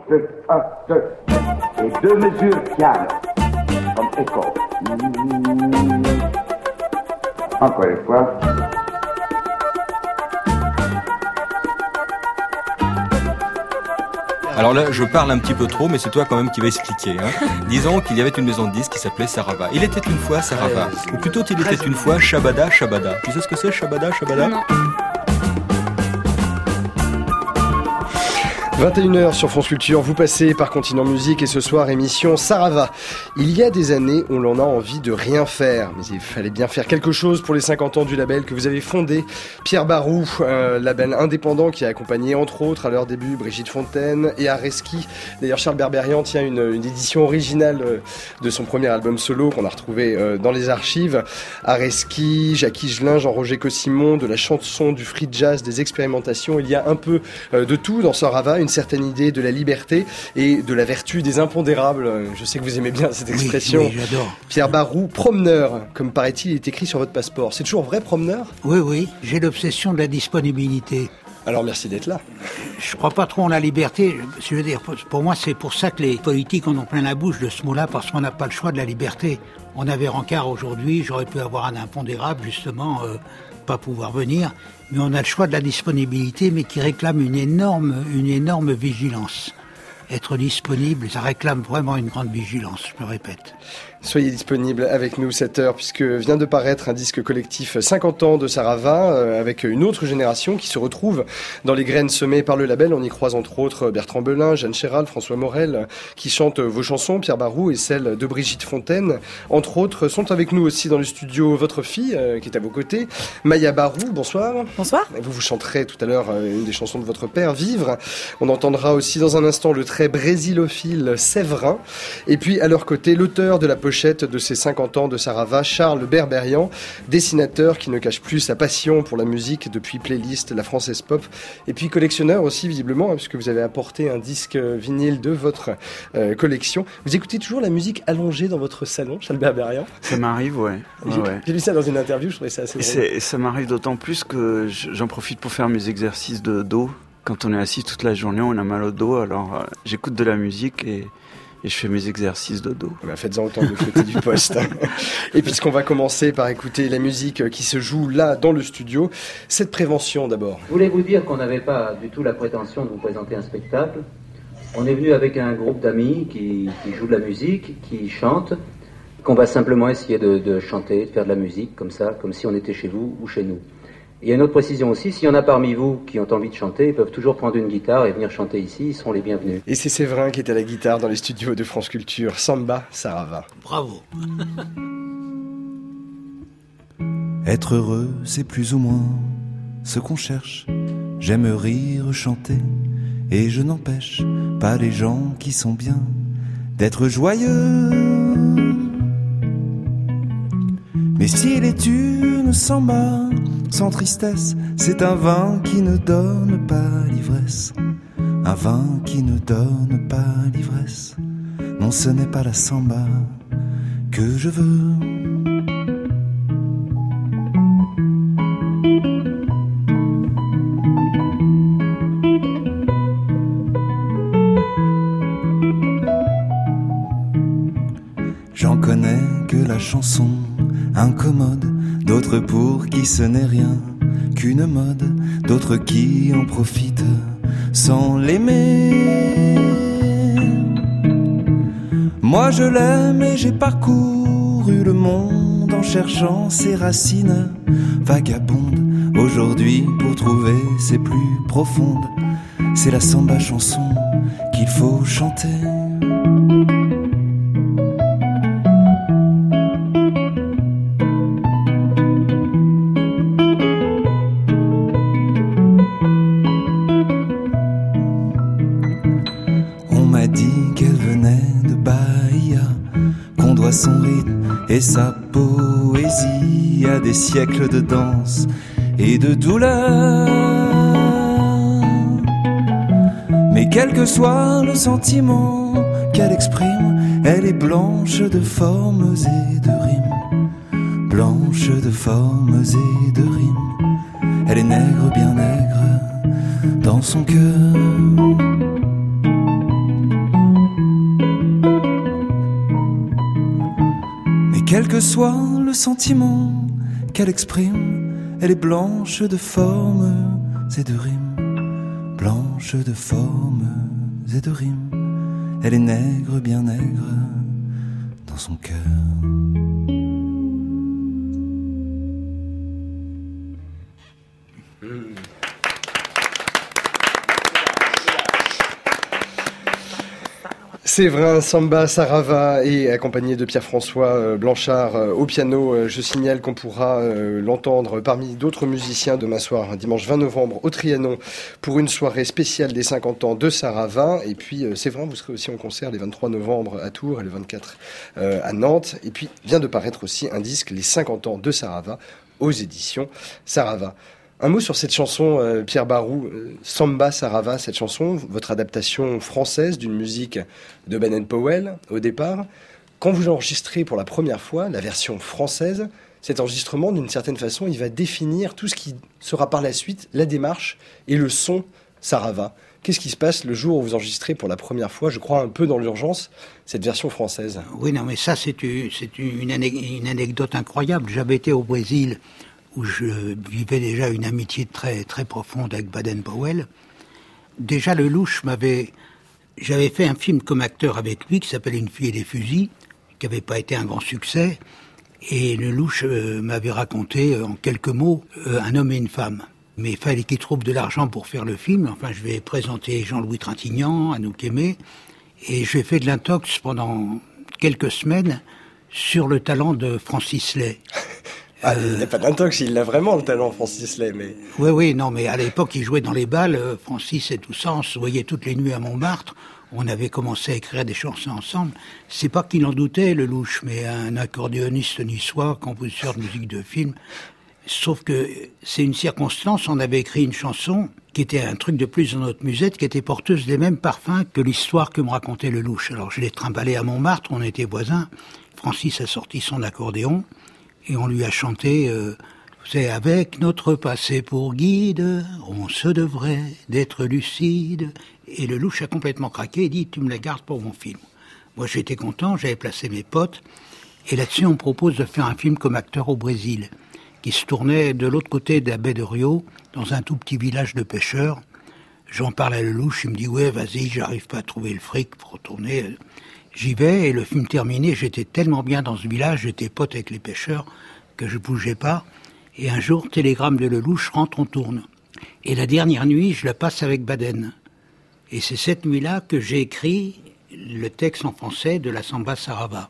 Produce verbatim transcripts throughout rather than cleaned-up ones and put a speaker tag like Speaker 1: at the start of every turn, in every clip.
Speaker 1: deux, un, deux. Et deux mesures piano. Comme écho. Encore une fois.
Speaker 2: Alors là, je parle un petit peu trop, mais c'est toi quand même qui vas expliquer. Hein. Disons qu'il y avait une maison de disques qui s'appelait Sarava. Il était une fois Sarava. Ou plutôt, il était une fois Shabada Shabada. Tu sais ce que c'est, Shabada Shabada ?
Speaker 3: Non.
Speaker 4: vingt et une heures sur France Culture, vous passez par Continent Musique et ce soir émission Sarava. Il y a des années, on en a envie de rien faire, mais il fallait bien faire quelque chose pour les cinquante ans du label que vous avez fondé. Pierre Barou, un label indépendant qui a accompagné entre autres à leur début Brigitte Fontaine et Areski. D'ailleurs Charles Berberian tient une, une édition originale de son premier album solo qu'on a retrouvé dans les archives. Areski, Jacques Higelin, Jean-Roger Cossimon, de la chanson, du free jazz, des expérimentations. Il y a un peu de tout dans Sarava, une certaine idée de la liberté et de la vertu des impondérables. Je sais que vous aimez bien cette expression.
Speaker 5: Oui, oui, j'adore.
Speaker 4: Pierre Barou, promeneur, comme paraît-il, il est écrit sur votre passeport. C'est toujours vrai, promeneur ?
Speaker 5: Oui, oui, j'ai l'obsession de la disponibilité.
Speaker 4: Alors merci d'être là.
Speaker 5: Je crois pas trop en la liberté. Je veux dire, pour moi, c'est pour ça que les politiques en ont plein la bouche de ce mot-là, parce qu'on n'a pas le choix de la liberté. On avait Rancard aujourd'hui, j'aurais pu avoir un impondérable, justement, euh, pas pouvoir venir. Mais on a le choix de la disponibilité, mais qui réclame une énorme, une énorme vigilance. Être disponible, ça réclame vraiment une grande vigilance, je me répète.
Speaker 4: Soyez disponible avec nous cette heure, puisque vient de paraître un disque collectif cinquante ans de Sarava, euh, avec une autre génération qui se retrouve dans les graines semées par le label. On y croise entre autres Bertrand Belin, Jeanne Chéral, François Morel, qui chantent vos chansons, Pierre Barou, et celles de Brigitte Fontaine. Entre autres, sont avec nous aussi dans le studio votre fille, euh, qui est à vos côtés, Maya Barou, bonsoir.
Speaker 6: Bonsoir.
Speaker 4: Vous vous chanterez tout à l'heure euh, une des chansons de votre père, Vivre. On entendra aussi dans un instant le très brésilophile Séverin. Et puis à leur côté, l'auteur de la pochette de ces cinquante ans de Sarava, Charles Berberian, dessinateur qui ne cache plus sa passion pour la musique depuis Playlist, la Française Pop, et puis collectionneur aussi visiblement, hein, puisque vous avez apporté un disque vinyle de votre euh, collection. Vous écoutez toujours la musique allongée dans votre salon, Charles Berberian ?
Speaker 7: Ça m'arrive, ouais. ouais,
Speaker 4: J'ai,
Speaker 7: ouais.
Speaker 4: j'ai lu ça dans une interview, je trouvais ça assez drôle.
Speaker 7: C'est, ça m'arrive d'autant plus que j'en profite pour faire mes exercices de dos. Quand on est assis toute la journée, on a mal au dos, alors euh, j'écoute de la musique et... Et je fais mes exercices de dos.
Speaker 4: Bah faites-en autant de côté du poste. Et puisqu'on va commencer par écouter la musique qui se joue là, dans le studio, cette prévention d'abord.
Speaker 8: Je voulais vous dire qu'on n'avait pas du tout la prétention de vous présenter un spectacle. On est venu avec un groupe d'amis qui, qui joue de la musique, qui chante, qu'on va simplement essayer de, de chanter, de faire de la musique comme ça, comme si on était chez vous ou chez nous. Il y a une autre précision aussi, s'il y en a parmi vous qui ont envie de chanter, ils peuvent toujours prendre une guitare et venir chanter ici, ils seront les bienvenus.
Speaker 4: Et c'est Séverin qui est à la guitare dans les studios de France Culture. Samba, Sarava.
Speaker 5: Bravo.
Speaker 9: Être heureux, c'est plus ou moins ce qu'on cherche. J'aime rire, chanter, et je n'empêche pas les gens qui sont bien d'être joyeux. Mais s'il est une samba sans tristesse, c'est un vin qui ne donne pas l'ivresse. Un vin qui ne donne pas l'ivresse. Non, ce n'est pas la samba que je veux. J'en connais que la chanson incommode, d'autres pour qui ce n'est rien qu'une mode, d'autres qui en profitent sans l'aimer. Moi je l'aime et j'ai parcouru le monde en cherchant ses racines vagabondes. Aujourd'hui pour trouver ses plus profondes, c'est la samba chanson qu'il faut chanter. Son rythme et sa poésie à des siècles de danse et de douleur. Mais quel que soit le sentiment qu'elle exprime, elle est blanche de formes et de rimes. Blanche de formes et de rimes. Elle est nègre, bien nègre dans son cœur. quel que soit le sentiment qu'elle exprime, elle est blanche de formes et de rimes, blanche de formes et de rimes. Elle est nègre, bien nègre, dans son cœur.
Speaker 4: Séverin Samba Sarava est accompagné de Pierre-François Blanchard au piano. Je signale qu'on pourra l'entendre parmi d'autres musiciens demain soir, dimanche vingt novembre, au Trianon, pour une soirée spéciale des cinquante ans de Sarava. Et puis Séverin, vous serez aussi en concert les vingt-trois novembre à Tours et le vingt-quatre à Nantes. Et puis vient de paraître aussi un disque, les cinquante ans de Sarava, aux éditions Sarava. Un mot sur cette chanson, euh, Pierre Barou, euh, Samba Sarava, cette chanson, votre adaptation française d'une musique de Baden-Powell au départ. Quand vous l'enregistrez pour la première fois, la version française, cet enregistrement, d'une certaine façon, il va définir tout ce qui sera par la suite la démarche et le son Sarava. Qu'est-ce qui se passe le jour où vous enregistrez pour la première fois, je crois un peu dans l'urgence, cette version française?
Speaker 5: Oui, non, mais ça, c'est une, c'est une, une anecdote incroyable. J'avais été au Brésil, où je vivais déjà une amitié très très profonde avec Baden-Powell. Déjà, Lelouch m'avait... J'avais fait un film comme acteur avec lui qui s'appelait Une fille et des fusils, qui n'avait pas été un grand succès. Et Lelouch euh, m'avait raconté, euh, en quelques mots, euh, un homme et une femme. Mais il fallait qu'il trouve de l'argent pour faire le film. Enfin, je vais présenter Jean-Louis Trintignant, Anouk Aimé. Et j'ai fait de l'intox pendant quelques semaines sur le talent de Francis Lay.
Speaker 4: Ah, il n'a pas d'intox, il a vraiment le talent, Francis Lay, mais...
Speaker 5: Oui, oui, non, mais à l'époque, il jouait dans les balles, Francis et tout ça, on se voyait toutes les nuits à Montmartre, on avait commencé à écrire des chansons ensemble. C'est pas qu'il en doutait, Lelouch, mais un accordéoniste niçois, compositeur de musique de film. Sauf que c'est une circonstance, on avait écrit une chanson qui était un truc de plus dans notre musette, qui était porteuse des mêmes parfums que l'histoire que me racontait Lelouch. Alors je l'ai trimballé à Montmartre, on était voisins, Francis a sorti son accordéon, et on lui a chanté euh, « C'est avec notre passé pour guide, on se devrait d'être lucide ». Et le Lelouch a complètement craqué et dit « Tu me la gardes pour mon film ». Moi j'étais content, j'avais placé mes potes. Et là-dessus on me propose de faire un film comme acteur au Brésil, qui se tournait de l'autre côté de la baie de Rio, dans un tout petit village de pêcheurs. J'en parle à Lelouch, il me dit « Ouais, vas-y, j'arrive pas à trouver le fric pour retourner ». J'y vais, et le film terminé, j'étais tellement bien dans ce village, j'étais pote avec les pêcheurs, que je bougeais pas. Et un jour, télégramme de Lelouch, rentre, on tourne. Et la dernière nuit, je la passe avec Baden. Et c'est cette nuit-là que j'ai écrit le texte en français de la Samba Sarava.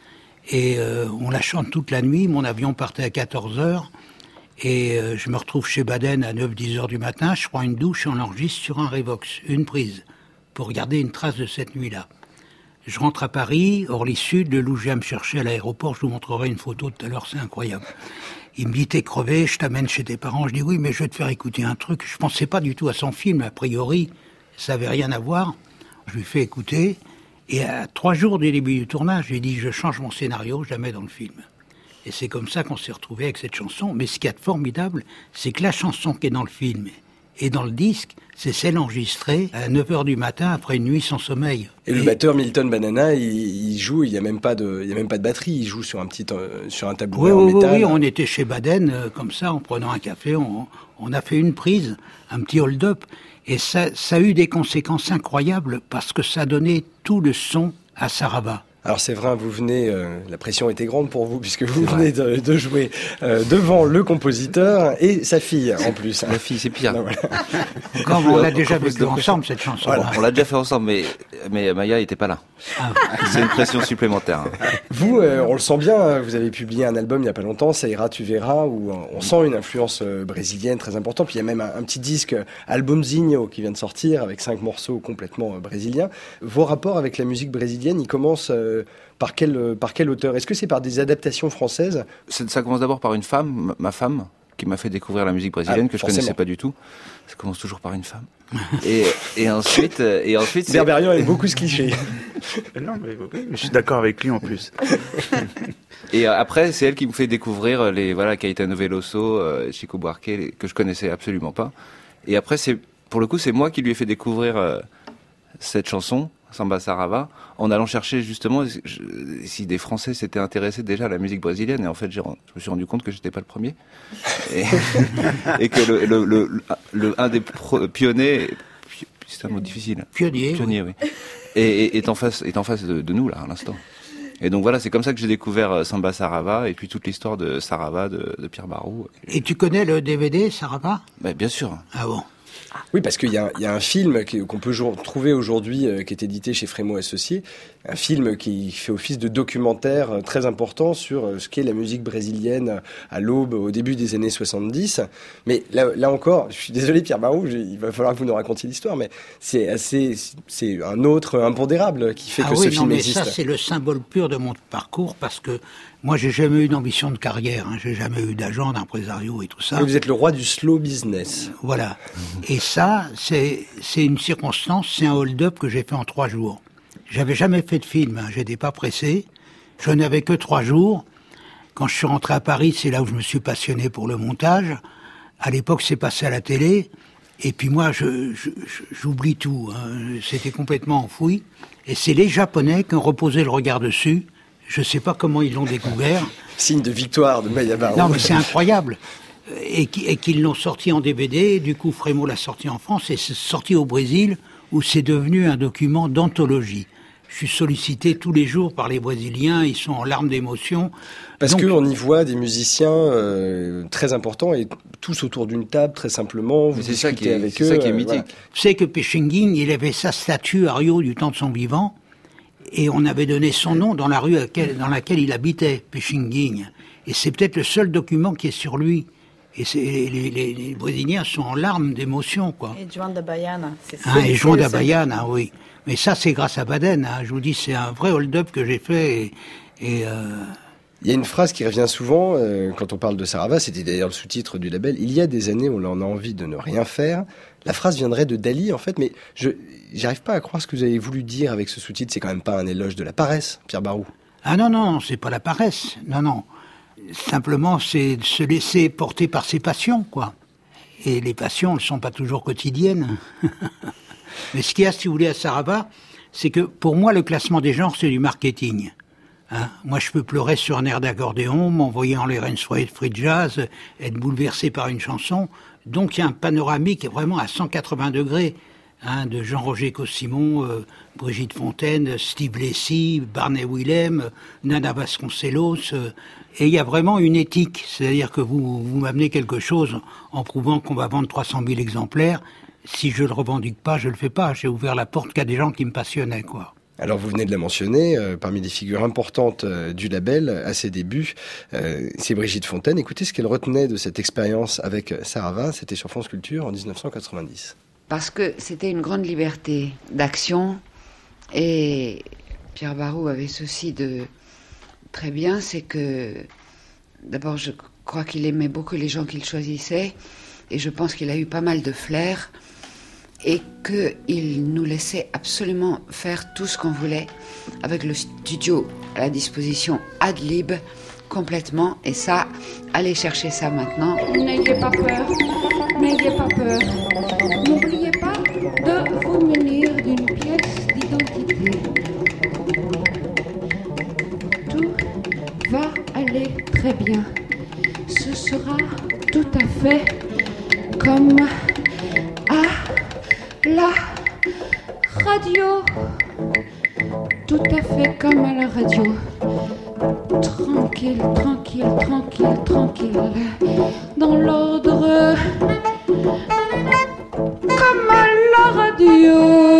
Speaker 5: Et euh, on la chante toute la nuit, mon avion partait à quatorze heures, et euh, je me retrouve chez Baden à neuf dix heures du matin, je prends une douche et on enregistre sur un Revox, une prise, pour garder une trace de cette nuit-là. Je rentre à Paris, Orly Sud, Lelouch vient me chercher à l'aéroport, je vous montrerai une photo tout à l'heure, c'est incroyable. Il me dit, t'es crevé, je t'amène chez tes parents. Je dis, oui, mais je vais te faire écouter un truc. Je pensais pas du tout à son film, a priori, ça avait rien à voir. Je lui fais écouter, et à trois jours du début du tournage, j'ai dit, je change mon scénario, je la mets dans le film. Et c'est comme ça qu'on s'est retrouvé avec cette chanson. Mais ce qu'il y a de formidable, c'est que la chanson qui est dans le film et dans le disque, c'est celle enregistrée à neuf heures du matin après une nuit sans sommeil.
Speaker 4: Et, et le batteur Milton Banana, il, il joue, il y a même pas de, il y a même pas de batterie, il joue sur un petit, euh, sur un tabouret
Speaker 5: oui,
Speaker 4: en
Speaker 5: oui,
Speaker 4: métal.
Speaker 5: Oui, on était chez Baden, euh, comme ça, en prenant un café, on, on a fait une prise, un petit hold-up, et ça, ça a eu des conséquences incroyables parce que ça donnait tout le son à Sarava.
Speaker 4: Alors c'est vrai, vous venez, euh, la pression était grande pour vous puisque vous venez de, de jouer euh, devant le compositeur et sa fille en plus.
Speaker 3: La fille, c'est pire.
Speaker 4: Non, voilà.
Speaker 5: Comme on l'a déjà vécu ensemble cette chanson.
Speaker 3: Voilà. On l'a déjà fait ensemble, mais mais Maya n'était pas là. Ah. C'est une pression supplémentaire.
Speaker 4: Vous, euh, on le sent bien. Vous avez publié un album il y a pas longtemps, Ça ira, tu verras, où on sent une influence brésilienne très importante. Puis il y a même un, un petit disque Albumzinho qui vient de sortir avec cinq morceaux complètement brésiliens. Vos rapports avec la musique brésilienne, ils commencent euh, Par quel, par quel auteur? Est-ce que c'est par des adaptations françaises?
Speaker 3: Ça commence d'abord par une femme, ma femme, qui m'a fait découvrir la musique brésilienne, ah, que je connaissais pas du tout. Ça commence toujours par une femme. et, et ensuite, et ensuite.
Speaker 4: Berberian aime beaucoup ce cliché.
Speaker 7: Non, mais je suis d'accord avec lui en plus.
Speaker 3: Et après, c'est elle qui me fait découvrir les voilà Caetano Veloso, euh, Chico Buarque, les, que je connaissais absolument pas. Et après, c'est pour le coup, c'est moi qui lui ai fait découvrir euh, cette chanson. Samba Sarava, en allant chercher justement je, si des Français s'étaient intéressés déjà à la musique brésilienne. Et en fait, j'ai, je me suis rendu compte que j'étais pas le premier. Et, et que le, le, le, le, le, un des pro, pionniers, c'est un mot difficile.
Speaker 5: Pionnier.
Speaker 3: Pionnier, oui. oui. Et, et est en face, est en face de, de nous, là, à l'instant. Et donc voilà, c'est comme ça que j'ai découvert Samba Sarava et puis toute l'histoire de Sarava, de, de Pierre Barou.
Speaker 5: Et tu connais le D V D Sarava ?
Speaker 3: Ben, bien sûr.
Speaker 5: Ah bon ?
Speaker 4: Oui, parce qu'il y a, il y a un film qu'on peut trouver aujourd'hui, euh, qui est édité chez Frémaux Associés, un film qui fait office de documentaire très important sur ce qu'est la musique brésilienne à l'aube, au début des années soixante-dix. Mais là, là encore, je suis désolé Pierre Barou, il va falloir que vous nous racontiez l'histoire, mais c'est assez, c'est un autre impondérable qui fait
Speaker 5: ah
Speaker 4: que
Speaker 5: oui,
Speaker 4: ce film
Speaker 5: non, mais
Speaker 4: existe.
Speaker 5: Ça, c'est le symbole pur de mon parcours, parce que moi, j'ai jamais eu d'ambition de carrière, hein. J'ai jamais eu d'agent, d'impresario et tout ça.
Speaker 4: Vous êtes le roi du slow business.
Speaker 5: Voilà. Et ça, c'est, c'est une circonstance, c'est un hold-up que j'ai fait en trois jours. J'avais jamais fait de film, hein. J'étais pas pressé. Je n'avais que trois jours. Quand je suis rentré à Paris, c'est là où je me suis passionné pour le montage. À l'époque, c'est passé à la télé. Et puis moi, je, je, j'oublie tout, hein. C'était complètement enfoui. Et c'est les Japonais qui ont reposé le regard dessus. Je sais pas comment ils l'ont découvert.
Speaker 4: Signe de victoire de Maya Barou.
Speaker 5: Non, mais c'est incroyable. Et, qui, et qu'ils l'ont sorti en D V D. Du coup, Frémaux l'a sorti en France et c'est sorti au Brésil, où c'est devenu un document d'anthologie. Je suis sollicité tous les jours par les Brésiliens, ils sont en larmes d'émotion.
Speaker 4: Parce
Speaker 5: Donc,
Speaker 4: qu'on y voit des musiciens euh, très importants et tous autour d'une table, très simplement, vous
Speaker 3: c'est
Speaker 4: discutez
Speaker 3: ça qui est,
Speaker 4: avec
Speaker 3: c'est
Speaker 4: eux.
Speaker 3: ça qui est
Speaker 4: euh,
Speaker 3: mythique.
Speaker 4: Voilà.
Speaker 5: Vous savez que Pechinguin, il avait sa statue à Rio du temps de son vivant, et on avait donné son nom dans la rue à laquelle, dans laquelle il habitait, Pechinguin. Et c'est peut-être le seul document qui est sur lui. Et c'est, les, les, les Brésiliens sont en larmes d'émotion, quoi.
Speaker 6: Et João da Baiana. C'est
Speaker 5: Hein, et João da Baiana, oui. Mais ça, c'est grâce à Baden. Hein. Je vous dis, c'est un vrai hold-up que j'ai fait. Et, et euh...
Speaker 4: Il y a une phrase qui revient souvent euh, quand on parle de Sarava, c'était d'ailleurs le sous-titre du label. Il y a des années où l'on a envie de ne rien faire. La phrase viendrait de Dali, en fait, mais je j'arrive pas à croire ce que vous avez voulu dire avec ce sous-titre. C'est quand même pas un éloge de la paresse, Pierre Barou.
Speaker 5: Ah non, non, c'est pas la paresse. Non, non. Simplement, c'est de se laisser porter par ses passions, quoi. Et les passions, elles sont pas toujours quotidiennes. Mais ce qu'il y a, si vous voulez, à Sarava, c'est que pour moi, le classement des genres, c'est du marketing. Hein, moi, je peux pleurer sur un air d'accordéon, m'envoyer en l'air une soirée de free jazz, être bouleversé par une chanson. Donc, il y a un panoramique vraiment à cent quatre-vingts degrés. Hein, de Jean-Roger Cossimon, euh, Brigitte Fontaine, Steve Lacy, Barney Willem, euh, Nana Vasconcelos. Euh, et il y a vraiment une éthique. C'est-à-dire que vous, vous m'amenez quelque chose en prouvant qu'on va vendre trois cent mille exemplaires. Si je le revendique pas, je le fais pas. J'ai ouvert la porte qu'à des gens qui me passionnaient, quoi.
Speaker 4: Alors vous venez de la mentionner, euh, parmi les figures importantes euh, du label à ses débuts, euh, c'est Brigitte Fontaine. Écoutez ce qu'elle retenait de cette expérience avec Sarava, c'était sur France Culture en dix-neuf cent quatre-vingt-dix.
Speaker 10: Parce que c'était une grande liberté d'action et Pierre Barou avait ceci de très bien, c'est que d'abord je crois qu'il aimait beaucoup les gens qu'il choisissait et je pense qu'il a eu pas mal de flair et qu'il nous laissait absolument faire tout ce qu'on voulait avec le studio à la disposition ad lib complètement et ça, allez chercher ça maintenant.
Speaker 11: N'ayez pas peur, n'ayez pas peur. N'oubliez pas de vous munir d'une pièce d'identité. Tout va aller très bien. Ce sera tout à fait comme à la radio. Tout à fait comme à la radio. Tranquille, tranquille, tranquille, tranquille. Dans l'ordre. Comme à la radio.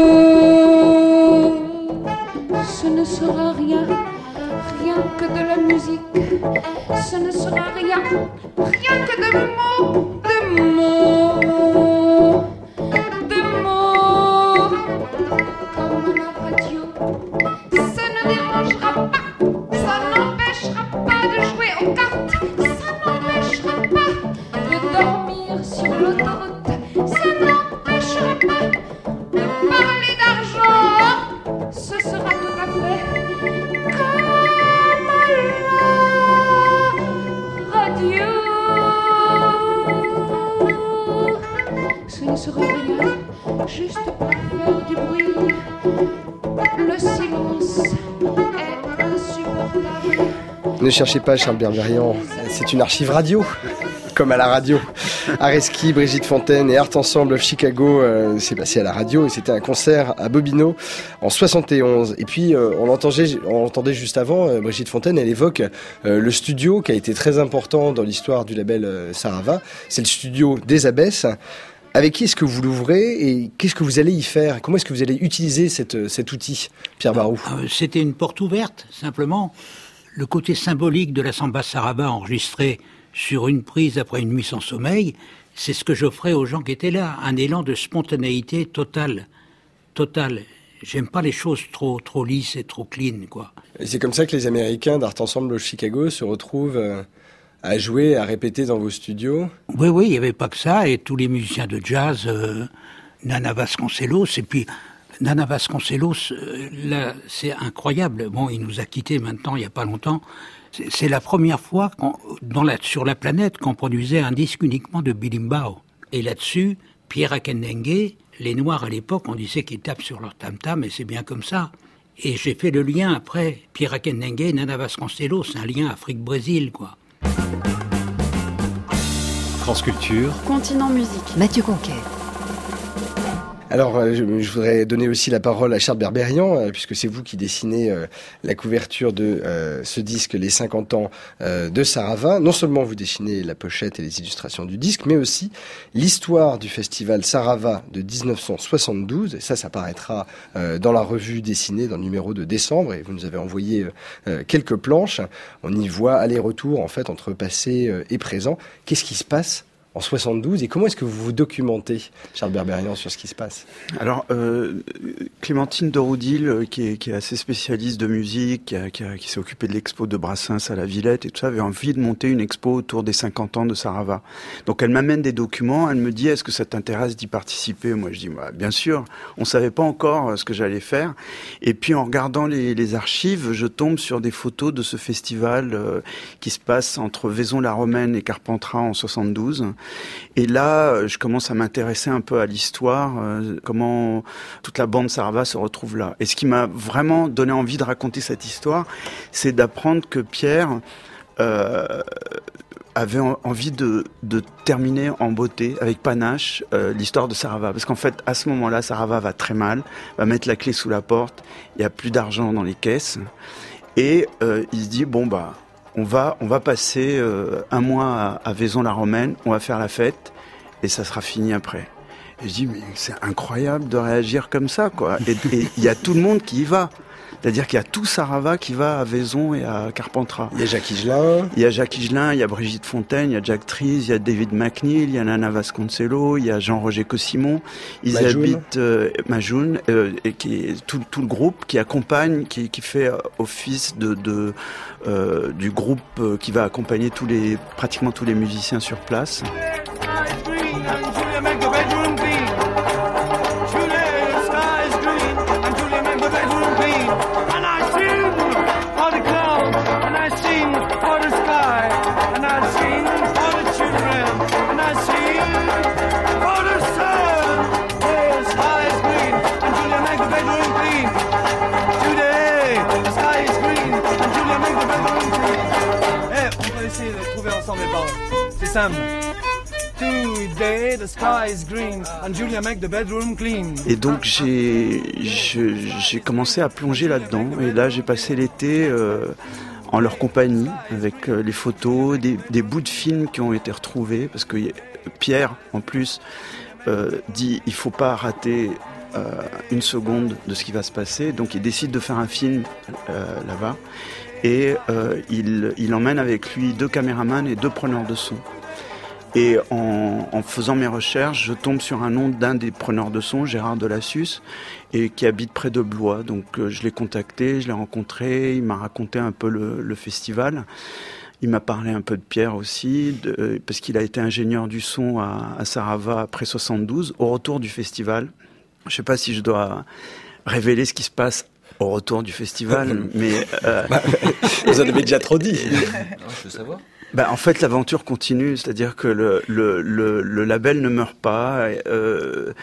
Speaker 11: Ce ne sera rien, rien que de la musique. Ce ne sera rien, rien que de mots, de mots, de mots. Comme à la radio. Ça ne dérangera pas, ça n'empêchera pas de jouer aux cartes. Ça n'empêchera pas de dormir sur l'autoroute. Ça n'empêchera pas de parler d'argent. Ce sera tout à fait comme à la radio. Ce ne sera rien, juste pour faire du bruit.
Speaker 4: Ne cherchez pas Charles Berberian, c'est une archive radio, comme à la radio. Areski, Brigitte Fontaine et Art Ensemble of Chicago, euh, c'est passé à la radio et c'était un concert à Bobino en soixante et onze. Et puis euh, on l'entendait, on l'entendait juste avant, euh, Brigitte Fontaine, elle évoque euh, le studio qui a été très important dans l'histoire du label euh, Sarava. C'est le studio des Abbesses. Avec qui est-ce que vous l'ouvrez et qu'est-ce que vous allez y faire? Comment est-ce que vous allez utiliser cette, cet outil, Pierre Barou?
Speaker 5: C'était une porte ouverte, simplement. Le côté symbolique de la samba Sarava enregistrée sur une prise après une nuit sans sommeil, c'est ce que j'offrais aux gens qui étaient là. Un élan de spontanéité totale. Totale. J'aime pas les choses trop, trop lisses et trop clean, quoi.
Speaker 4: Et c'est comme ça que les Américains d'Art Ensemble of Chicago se retrouvent... Euh... à jouer, à répéter dans vos studios?
Speaker 5: Oui, oui, il n'y avait pas que ça, et tous les musiciens de jazz, euh, Nana Vasconcelos, et puis Nana Vasconcelos, euh, là, c'est incroyable. Bon, il nous a quittés maintenant, il n'y a pas longtemps. C'est, c'est la première fois qu'on, dans la, sur la planète qu'on produisait un disque uniquement de berimbau. Et là-dessus, Pierre Akendengue, les Noirs à l'époque, on disait qu'ils tapent sur leur tam-tam, et c'est bien comme ça. Et j'ai fait le lien après, Pierre Akendengue, Nana Vasconcelos, c'est un lien Afrique-Brésil, quoi.
Speaker 6: France Culture.
Speaker 12: Continent Musique.
Speaker 13: Mathieu Conquet.
Speaker 4: Alors, je, je voudrais donner aussi la parole à Charles Berberian, euh, puisque c'est vous qui dessinez euh, la couverture de euh, ce disque, les cinquante ans euh, de Sarava. Non seulement vous dessinez la pochette et les illustrations du disque, mais aussi l'histoire du festival Sarava de dix-neuf cent soixante-douze. Et ça, ça paraîtra euh, dans la revue dessinée, dans le numéro de décembre. Et vous nous avez envoyé euh, quelques planches. On y voit aller-retour, en fait, entre passé euh, et présent. Qu'est-ce qui se passe en soixante-douze, et comment est-ce que vous vous documentez, Charles Berberian, sur ce qui se passe?
Speaker 7: Alors, euh, Clémentine Doroudil, qui est, qui est assez spécialiste de musique, qui, a, qui, a, qui s'est occupée de l'expo de Brassens à la Villette et tout ça, avait envie de monter une expo autour des cinquante ans de Sarava. Donc elle m'amène des documents, elle me dit, est-ce que ça t'intéresse d'y participer? Moi je dis, bah, bien sûr, on savait pas encore ce que j'allais faire. Et puis en regardant les, les archives, je tombe sur des photos de ce festival euh, qui se passe entre Vaison-la-Romaine et Carpentras en soixante-douze. Et là, je commence à m'intéresser un peu à l'histoire, euh, comment toute la bande Sarava se retrouve là. Et ce qui m'a vraiment donné envie de raconter cette histoire, c'est d'apprendre que Pierre euh, avait en, envie de, de terminer en beauté, avec panache, euh, l'histoire de Sarava. Parce qu'en fait, à ce moment-là, Sarava va très mal, va mettre la clé sous la porte, il n'y a plus d'argent dans les caisses. Et euh, il se dit, bon bah... On va, on va passer euh, un mois à, à Vaison-la-Romaine, on va faire la fête, et ça sera fini après. Et je dis, mais c'est incroyable de réagir comme ça, quoi. Et il y a tout le monde qui y va. C'est-à-dire qu'il y a tout Sarava qui va à Vaison et à Carpentras.
Speaker 4: Il y a Jacques Higelin.
Speaker 7: Il y a Jacques Higelin, il y a Brigitte Fontaine, il y a Jack Trees, il y a David McNeil, il y a Nana Vasconcelos, il y a Jean-Roger Cossimon. Ils
Speaker 4: Majoun.
Speaker 7: habitent euh, Majoun, euh, et qui est tout, tout le groupe qui accompagne, qui, qui fait office de, de euh, du groupe qui va accompagner tous les, pratiquement tous les musiciens sur place.
Speaker 14: C'est simple. Today the sky is green and Julia make the bedroom clean.
Speaker 7: Et donc j'ai j'ai commencé à plonger là-dedans et là j'ai passé l'été euh, en leur compagnie avec euh, les photos, des, des bouts de films qui ont été retrouvés parce que Pierre en plus euh, dit il faut pas rater euh, une seconde de ce qui va se passer, donc il décide de faire un film euh, là-bas. Et euh, il, il emmène avec lui deux caméramans et deux preneurs de son. Et en, en faisant mes recherches, je tombe sur un nom d'un des preneurs de son, Gérard Delassus, et qui habite près de Blois. Donc euh, je l'ai contacté, je l'ai rencontré, il m'a raconté un peu le, le festival. Il m'a parlé un peu de Pierre aussi, de, parce qu'il a été ingénieur du son à, à Sarava après soixante-douze, au retour du festival. Je ne sais pas si je dois révéler ce qui se passe au retour du festival, mais... Euh,
Speaker 4: vous en avez déjà trop dit.
Speaker 3: Non, je veux savoir.
Speaker 7: Bah, en fait, l'aventure continue, c'est-à-dire que le, le, le, le label ne meurt pas. Euh,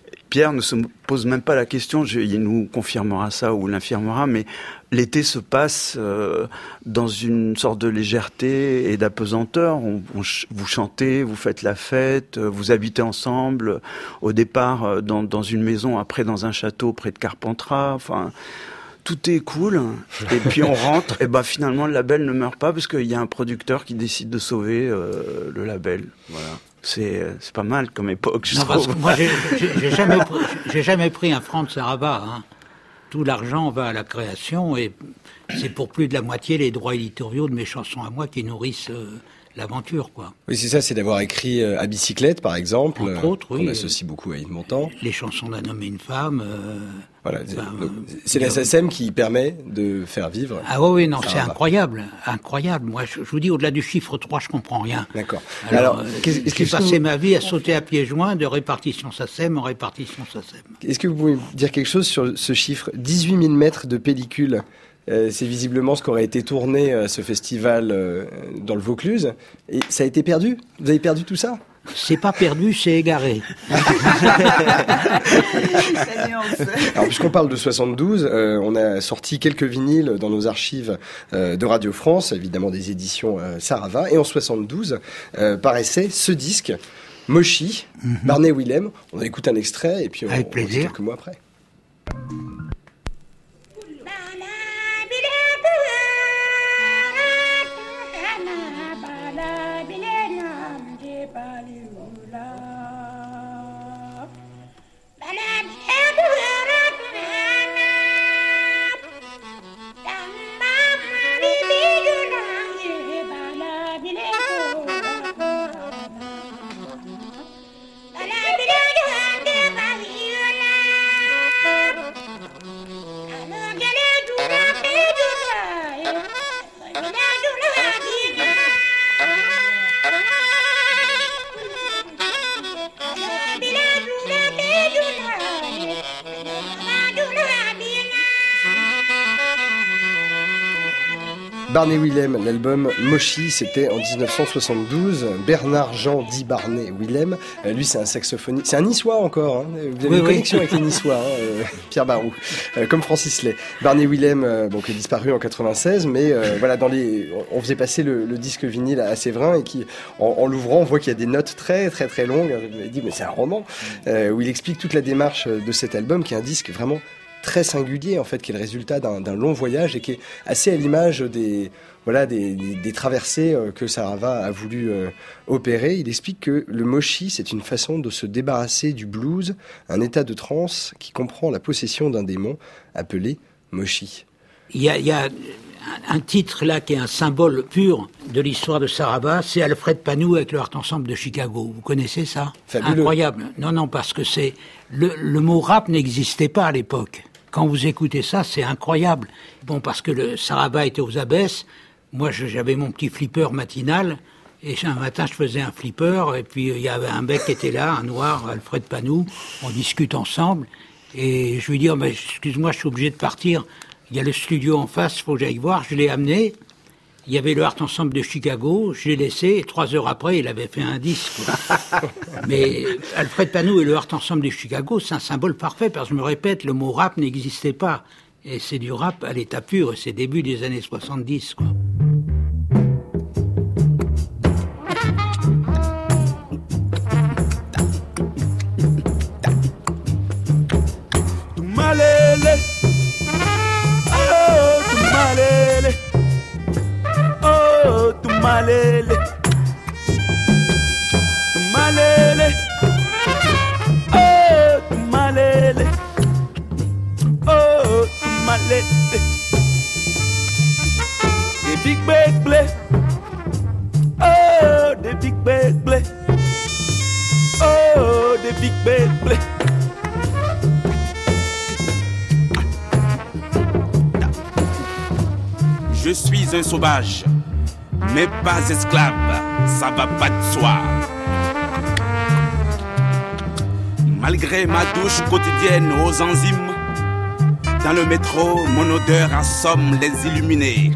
Speaker 7: Pierre ne se pose même pas la question, je, il nous confirmera ça ou l'infirmera, mais l'été se passe euh, dans une sorte de légèreté et d'apesanteur. On, on, vous chantez, vous faites la fête, vous habitez ensemble, au départ dans, dans une maison, après dans un château près de Carpentras, enfin... Tout est cool, et puis on rentre, et ben finalement le label ne meurt pas parce qu'il y a un producteur qui décide de sauver euh, le label. Voilà, c'est c'est pas mal comme époque. Je
Speaker 5: non,
Speaker 7: trouve.
Speaker 5: parce que moi j'ai, j'ai, j'ai jamais pris, j'ai jamais pris un franc de Sarava. Hein. Tout l'argent va à la création et c'est pour plus de la moitié les droits éditoriaux de mes chansons à moi qui nourrissent euh, l'aventure, quoi.
Speaker 4: Oui, c'est ça, c'est d'avoir écrit euh, à bicyclette, par exemple,
Speaker 5: entre autres, oui,
Speaker 4: qu'on associe beaucoup à Yves Montand.
Speaker 5: Les chansons d'un homme et une femme. Euh,
Speaker 4: voilà,
Speaker 5: ben,
Speaker 4: donc, c'est la S A C E M qui permet de faire vivre.
Speaker 5: Ah oui, oui, non,
Speaker 4: ça
Speaker 5: c'est
Speaker 4: va.
Speaker 5: incroyable, incroyable. Moi, je, je vous dis, au-delà du chiffre trois, je comprends rien.
Speaker 4: D'accord.
Speaker 5: Alors,
Speaker 4: Alors
Speaker 5: euh,
Speaker 4: qu'est-ce,
Speaker 5: j'ai
Speaker 4: est-ce
Speaker 5: passé
Speaker 4: vous...
Speaker 5: ma vie à sauter à pieds joints de répartition S A C E M en répartition S A C E M.
Speaker 4: Est-ce que vous pouvez me dire quelque chose sur ce chiffre ? dix-huit mille mètres de pellicule. Euh, c'est visiblement ce qu'aurait été tourné à ce festival euh, dans le Vaucluse. Et ça a été perdu ? Vous avez perdu tout ça ?
Speaker 5: C'est pas perdu, c'est égaré.
Speaker 4: Alors, puisqu'on parle de soixante-douze, euh, on a sorti quelques vinyles dans nos archives euh, de Radio France, évidemment des éditions euh, Sarava. Et en soixante-douze, euh, paraissait ce disque, Moshi, mm-hmm. Barney Willem. On écoute un extrait et puis on,
Speaker 5: Avec
Speaker 4: on dit
Speaker 5: plaisir.
Speaker 4: quelques mots après. Barney Willem, l'album Moshi, c'était en dix-neuf cent soixante-douze. Bernard Jean dit Barney Willem. Euh, lui, c'est un saxophoniste. C'est un Niçois encore. Hein. Vous avez
Speaker 5: oui,
Speaker 4: une
Speaker 5: oui.
Speaker 4: connexion avec les Niçois, hein, euh, Pierre Barou, euh, comme Francis Lay. Barney Willem, euh, bon, qui est disparu en quatre-vingt-seize, mais euh, voilà, dans les, on faisait passer le, le disque vinyle à Séverin et qui, en, en l'ouvrant, on voit qu'il y a des notes très, très, très longues. Je me dis, mais c'est un roman euh, où il explique toute la démarche de cet album, qui est un disque vraiment très singulier en fait, qui est le résultat d'un, d'un long voyage et qui est assez à l'image des voilà des, des, des traversées euh, que Sarava a voulu euh, opérer. Il explique que le moshi, c'est une façon de se débarrasser du blues, un état de transe qui comprend la possession d'un démon appelé moshi.
Speaker 5: Il y a, il y a un titre là qui est un symbole pur de l'histoire de Sarava, c'est Alfred Panou avec le Art Ensemble de Chicago. Vous connaissez ça ?
Speaker 4: Fabuleux.
Speaker 5: Incroyable. Non, non, parce que c'est le, le mot rap n'existait pas à l'époque. Quand vous écoutez ça, c'est incroyable. Bon, parce que le Sarava était aux abesses. Moi, je, j'avais mon petit flipper matinal. Et un matin, je faisais un flipper. Et puis, il y avait un mec qui était là, un noir, Alfred Panou. On discute ensemble. Et je lui dis, oh, mais, excuse-moi, je suis obligé de partir. Il y a le studio en face, il faut que j'aille voir. Je l'ai amené. Il y avait le Art Ensemble de Chicago. Je l'ai laissé. Et trois heures après, il avait fait un disque. Mais Alfred Panou et le Art Ensemble de Chicago, c'est un symbole parfait. Parce que je me répète, le mot rap n'existait pas. Et c'est du rap à l'état pur. Et c'est début des années soixante-dix, quoi.
Speaker 6: Tumalele, oh tumalele, oh tumalele, tumalele, oh tumalele, oh tumalele. Des big big blé, oh des big big blé, oh des big big blé. Je suis un sauvage, mais pas esclave, ça va pas de soi. Malgré ma douche quotidienne aux enzymes, dans le métro, mon odeur assomme les illuminés.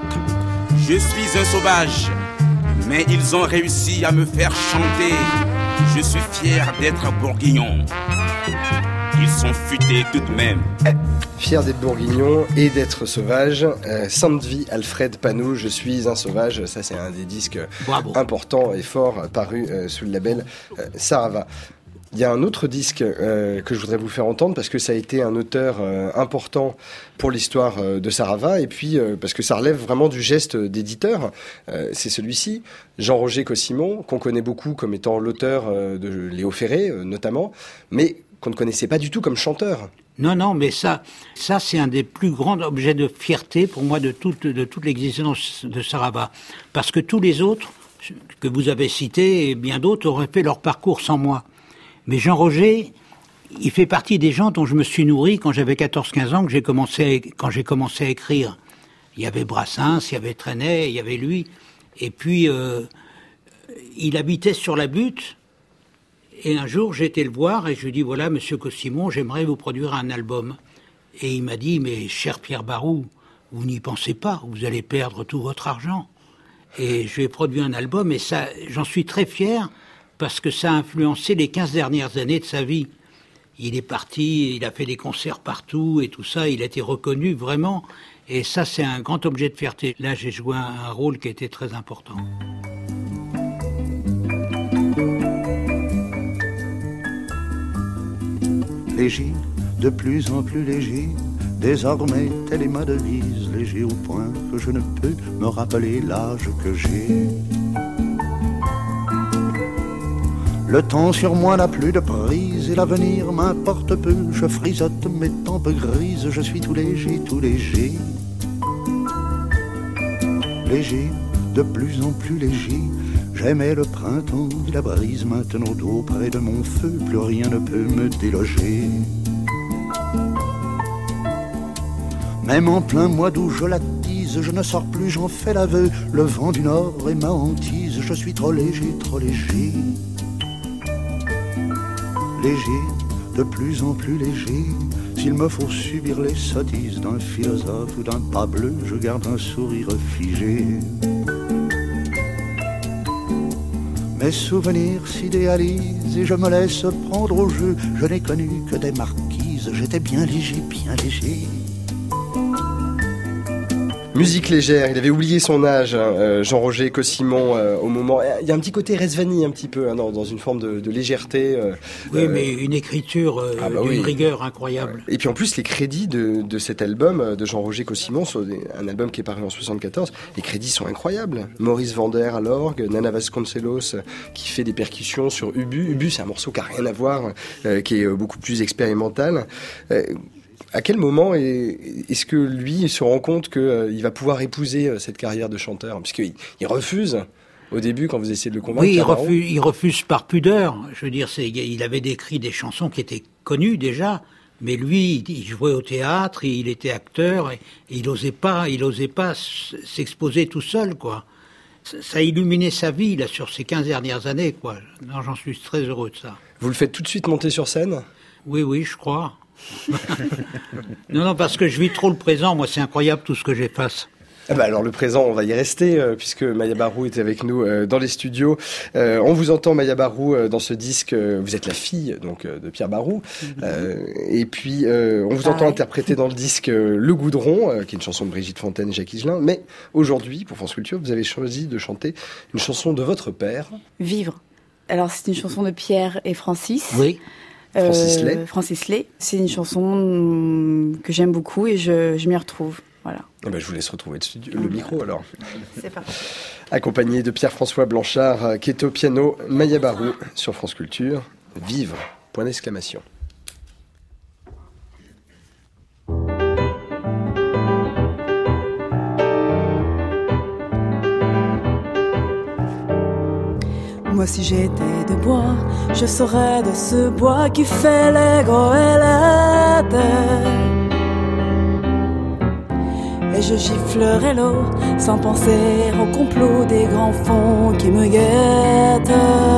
Speaker 6: Je suis un sauvage, mais ils ont réussi à me faire chanter Je suis fier d'être bourguignon. Ils sont futés tout de même.
Speaker 4: Fier d'être bourguignon et d'être sauvage. Euh, Sainte Vie, Alfred Panou, Je suis un sauvage. Ça, c'est un des disques Bravo. importants et forts parus euh, sous le label euh, Sarava. Il y a un autre disque euh, que je voudrais vous faire entendre parce que ça a été un auteur euh, important pour l'histoire euh, de Sarava et puis euh, parce que ça relève vraiment du geste d'éditeur. Euh, c'est celui-ci, Jean-Roger Cossimon, qu'on connaît beaucoup comme étant l'auteur euh, de Léo Ferré euh, notamment, mais qu'on ne connaissait pas du tout comme chanteur.
Speaker 5: Non, non, mais ça, ça c'est un des plus grands objets de fierté pour moi de toute, de toute l'existence de Sarava. Parce que tous les autres que vous avez cités et bien d'autres auraient fait leur parcours sans moi. Mais Jean-Roger, il fait partie des gens dont je me suis nourri quand j'avais quatorze quinze ans, que j'ai commencé à, quand j'ai commencé à écrire. Il y avait Brassens, il y avait Trenet, il y avait lui. Et puis, euh, il habitait sur la butte. Et un jour, j'ai été le voir et je lui ai dit, voilà, monsieur Cossimon, j'aimerais vous produire un album. Et il m'a dit, mais cher Pierre Barou, vous n'y pensez pas, vous allez perdre tout votre argent. Et je lui ai produit un album et ça, j'en suis très fier. Parce que ça a influencé les quinze dernières années de sa vie. Il est parti, il a fait des concerts partout et tout ça, il a été reconnu vraiment. Et ça, c'est un grand objet de fierté. Là, j'ai joué un rôle qui était très important.
Speaker 12: Léger, de plus en plus léger, désormais telle est ma devise, léger au point que je ne peux me rappeler l'âge que j'ai. Le temps sur moi n'a plus de prise et l'avenir m'importe peu. Je frisote mes tempes grises, je suis tout léger, tout léger. Léger, de plus en plus léger. J'aimais le printemps et la brise, maintenant d'eau près de mon feu, plus rien ne peut me déloger. Même en plein mois d'août je l'attise, je ne sors plus, j'en fais l'aveu. Le vent du nord est ma hantise, je suis trop léger, trop léger. Léger, de plus en plus léger. S'il me faut subir les sottises d'un philosophe ou d'un pas bleu, je garde un sourire figé. Mes souvenirs s'idéalisent et je me laisse prendre au jeu. Je n'ai connu que des marquises, j'étais bien léger, bien léger.
Speaker 4: Musique légère, il avait oublié son âge, hein, euh, Jean-Roger Cossimon, euh, au moment... Il y a un petit côté Resvani, un petit peu, hein, dans, dans une forme de, de légèreté. Euh,
Speaker 5: oui,
Speaker 4: euh,
Speaker 5: mais une écriture euh, ah bah d'une oui. rigueur incroyable.
Speaker 4: Et puis en plus, les crédits de, de cet album, de Jean-Roger Cossimon, un album qui est paru en soixante-quatorze, les crédits sont incroyables. Maurice Vander à l'orgue, Nana Vasconcelos qui fait des percussions sur Ubu. Ubu, c'est un morceau qui n'a rien à voir, euh, qui est beaucoup plus expérimental. Euh, À quel moment est-ce que lui se rend compte qu'il euh, va pouvoir épouser euh, cette carrière de chanteur ? Puisqu'il il refuse au début quand vous essayez de le convaincre.
Speaker 5: Oui, il refuse, il refuse par pudeur. Je veux dire, c'est, il avait écrit des chansons qui étaient connues déjà, mais lui, il jouait au théâtre, il était acteur, et, et il n'osait pas, il osait pas s'exposer tout seul, quoi. Ça, ça a illuminé sa vie là sur ces quinze dernières années, quoi. Non, j'en suis très heureux de ça.
Speaker 4: Vous le faites tout de suite monter sur scène ?
Speaker 5: Oui, oui, je crois. non, non, parce que je vis trop le présent. Moi, c'est incroyable tout ce que j'efface.
Speaker 4: Ah bah alors le présent, on va y rester euh, puisque Maya Barou est avec nous euh, dans les studios. Euh, on vous entend Maya Barou euh, dans ce disque. Euh, vous êtes la fille donc euh, de Pierre Barou. Euh, et puis euh, on vous entend interpréter dans le disque euh, Le Goudron, euh, qui est une chanson de Brigitte Fontaine et Jacques Higelin. Mais aujourd'hui, pour France Culture, vous avez choisi de chanter une chanson de votre père.
Speaker 13: Vivre. Alors c'est une chanson de Pierre et Francis.
Speaker 5: Oui.
Speaker 4: Francis Lay.
Speaker 13: Euh, Francis Lay. C'est une chanson que j'aime beaucoup et je, je m'y retrouve. Voilà.
Speaker 4: Eh ben, je vous laisse retrouver le, studio, le micro alors.
Speaker 13: C'est parti.
Speaker 4: Accompagné de Pierre-François Blanchard, qui est au piano, Maya Barou sur France Culture. Vivre, point d'exclamation.
Speaker 15: Moi si j'étais de bois, je serais de ce bois qui fait les gros et la terre. Et je giflerais l'eau sans penser au complot des grands fonds qui me guettent.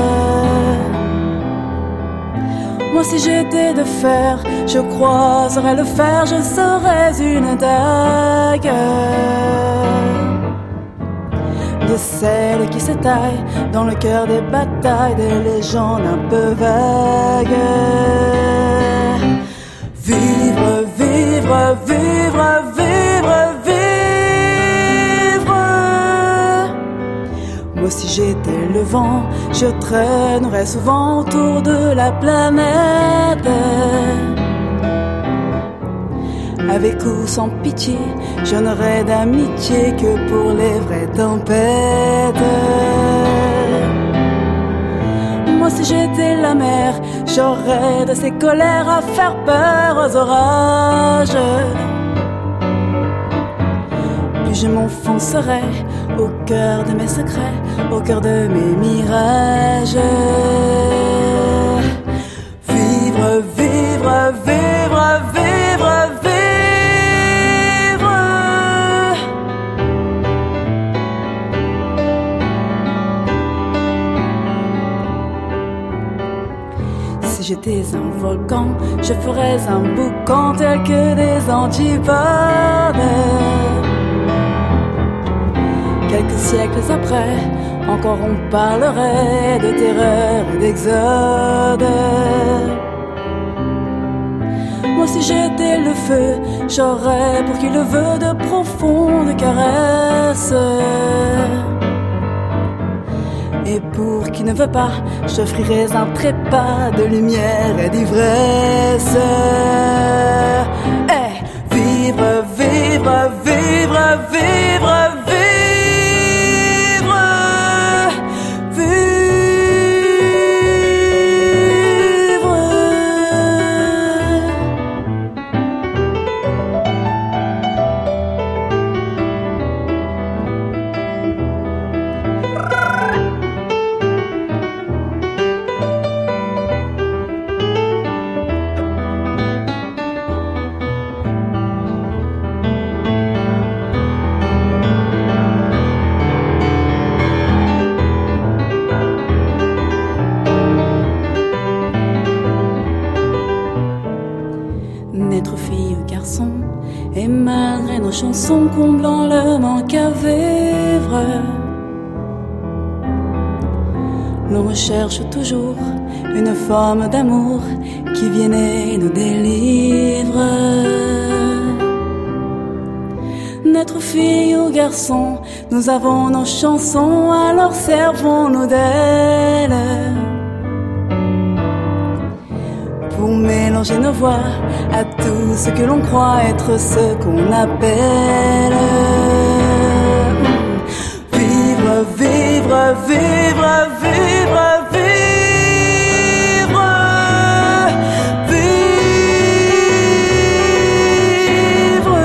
Speaker 15: Moi si j'étais de fer, je croiserais le fer, je serais une dague. de celle qui s'étaille dans le cœur des batailles, des légendes un peu vagues. Vivre, vivre, vivre, vivre, vivre. Moi si j'étais le vent, je traînerais souvent autour de la planète. Avec ou sans pitié, je n'aurais d'amitié que pour les vraies tempêtes. Moi si j'étais la mer, j'aurais de ces colères à faire peur aux orages. Plus je m'enfoncerais au cœur de mes secrets, au cœur de mes mirages. Vivre, vivre, vivre, vivre, vivre. Si j'étais un volcan, je ferais un boucan tel que des antipodes. Quelques siècles après, encore on parlerait de terreur et d'exode. Moi si j'étais le feu, j'aurais pour qui le veut de profondes caresses. Et pour qui ne veut pas, j'offrirais un trépas de lumière et d'ivresse. Eh, vivre, vivre, vivre, vivre, vivre. Chansons comblant le manque à vivre. L'on recherche toujours une forme d'amour qui vienne et nous délivre. Naître fille ou garçon, nous avons nos chansons, alors servons-nous d'elles pour mélanger nos voix à tout ce que l'on croit être ce qu'on appelle vivre, vivre, vivre, vivre, vivre, vivre.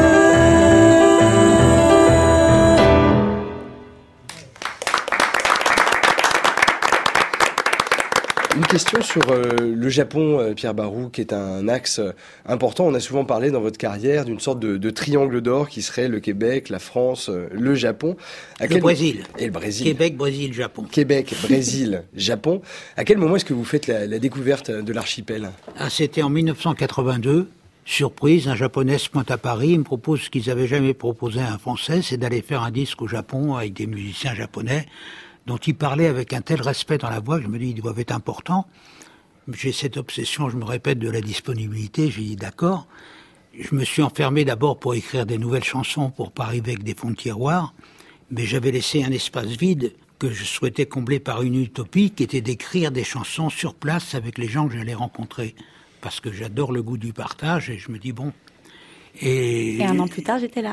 Speaker 4: Une question sur euh, le Japon, euh, Pierre Barou, qui est un axe euh, important. On a souvent parlé dans votre carrière d'une sorte de, de triangle d'or qui serait le Québec, la France, euh, le Japon. À
Speaker 5: le
Speaker 4: quel...
Speaker 5: Brésil.
Speaker 4: Et le Brésil.
Speaker 5: Québec, Brésil, Japon.
Speaker 4: Québec, Brésil, Japon. À quel moment est-ce que vous faites la, la découverte de l'archipel ?
Speaker 5: Ah, c'était en mille neuf cent quatre-vingt-deux. Surprise, un Japonais se pointe à Paris, il me propose ce qu'ils n'avaient jamais proposé à un Français, c'est d'aller faire un disque au Japon avec des musiciens japonais dont il parlait avec un tel respect dans la voix que je me dis, ils doivent être importants. J'ai cette obsession, je me répète, de la disponibilité, j'ai dit d'accord. Je me suis enfermé d'abord pour écrire des nouvelles chansons, pour pas arriver avec des fonds de tiroir, mais j'avais laissé un espace vide que je souhaitais combler par une utopie qui était d'écrire des chansons sur place avec les gens que j'allais rencontrer. Parce que j'adore le goût du partage et je me dis bon... Et...
Speaker 13: et un an plus tard, j'étais là.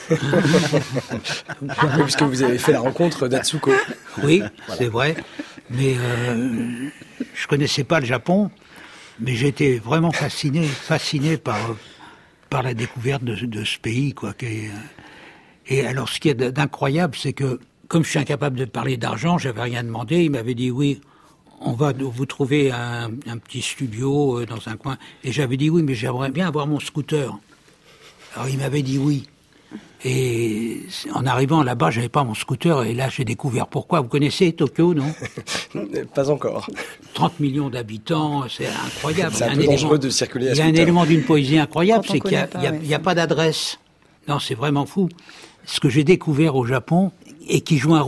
Speaker 4: Puisque vous avez fait la rencontre d'Atsuko.
Speaker 5: Oui, voilà. C'est vrai. Mais euh, je connaissais pas le Japon, mais j'étais vraiment fasciné, fasciné par par la découverte de, de ce pays, quoi. Qui, et alors, ce qui est d'incroyable, c'est que comme je suis incapable de parler d'argent, j'avais rien demandé. Il m'avait dit oui. On va vous trouver un, un petit studio dans un coin. Et j'avais dit oui, mais j'aimerais bien avoir mon scooter. Alors il m'avait dit oui. Et en arrivant là-bas, j'avais pas mon scooter. Et là, j'ai découvert pourquoi. Vous connaissez Tokyo, non?
Speaker 4: Pas encore.
Speaker 5: trente millions d'habitants, c'est incroyable.
Speaker 4: C'est un, un peu dangereux élément, de circuler à
Speaker 5: Il y a un élément d'une poésie incroyable, c'est qu'il n'y a,
Speaker 13: pas,
Speaker 5: a,
Speaker 13: ouais,
Speaker 5: a pas d'adresse. Non, c'est vraiment fou. Ce que j'ai découvert au Japon, et qui joue un rôle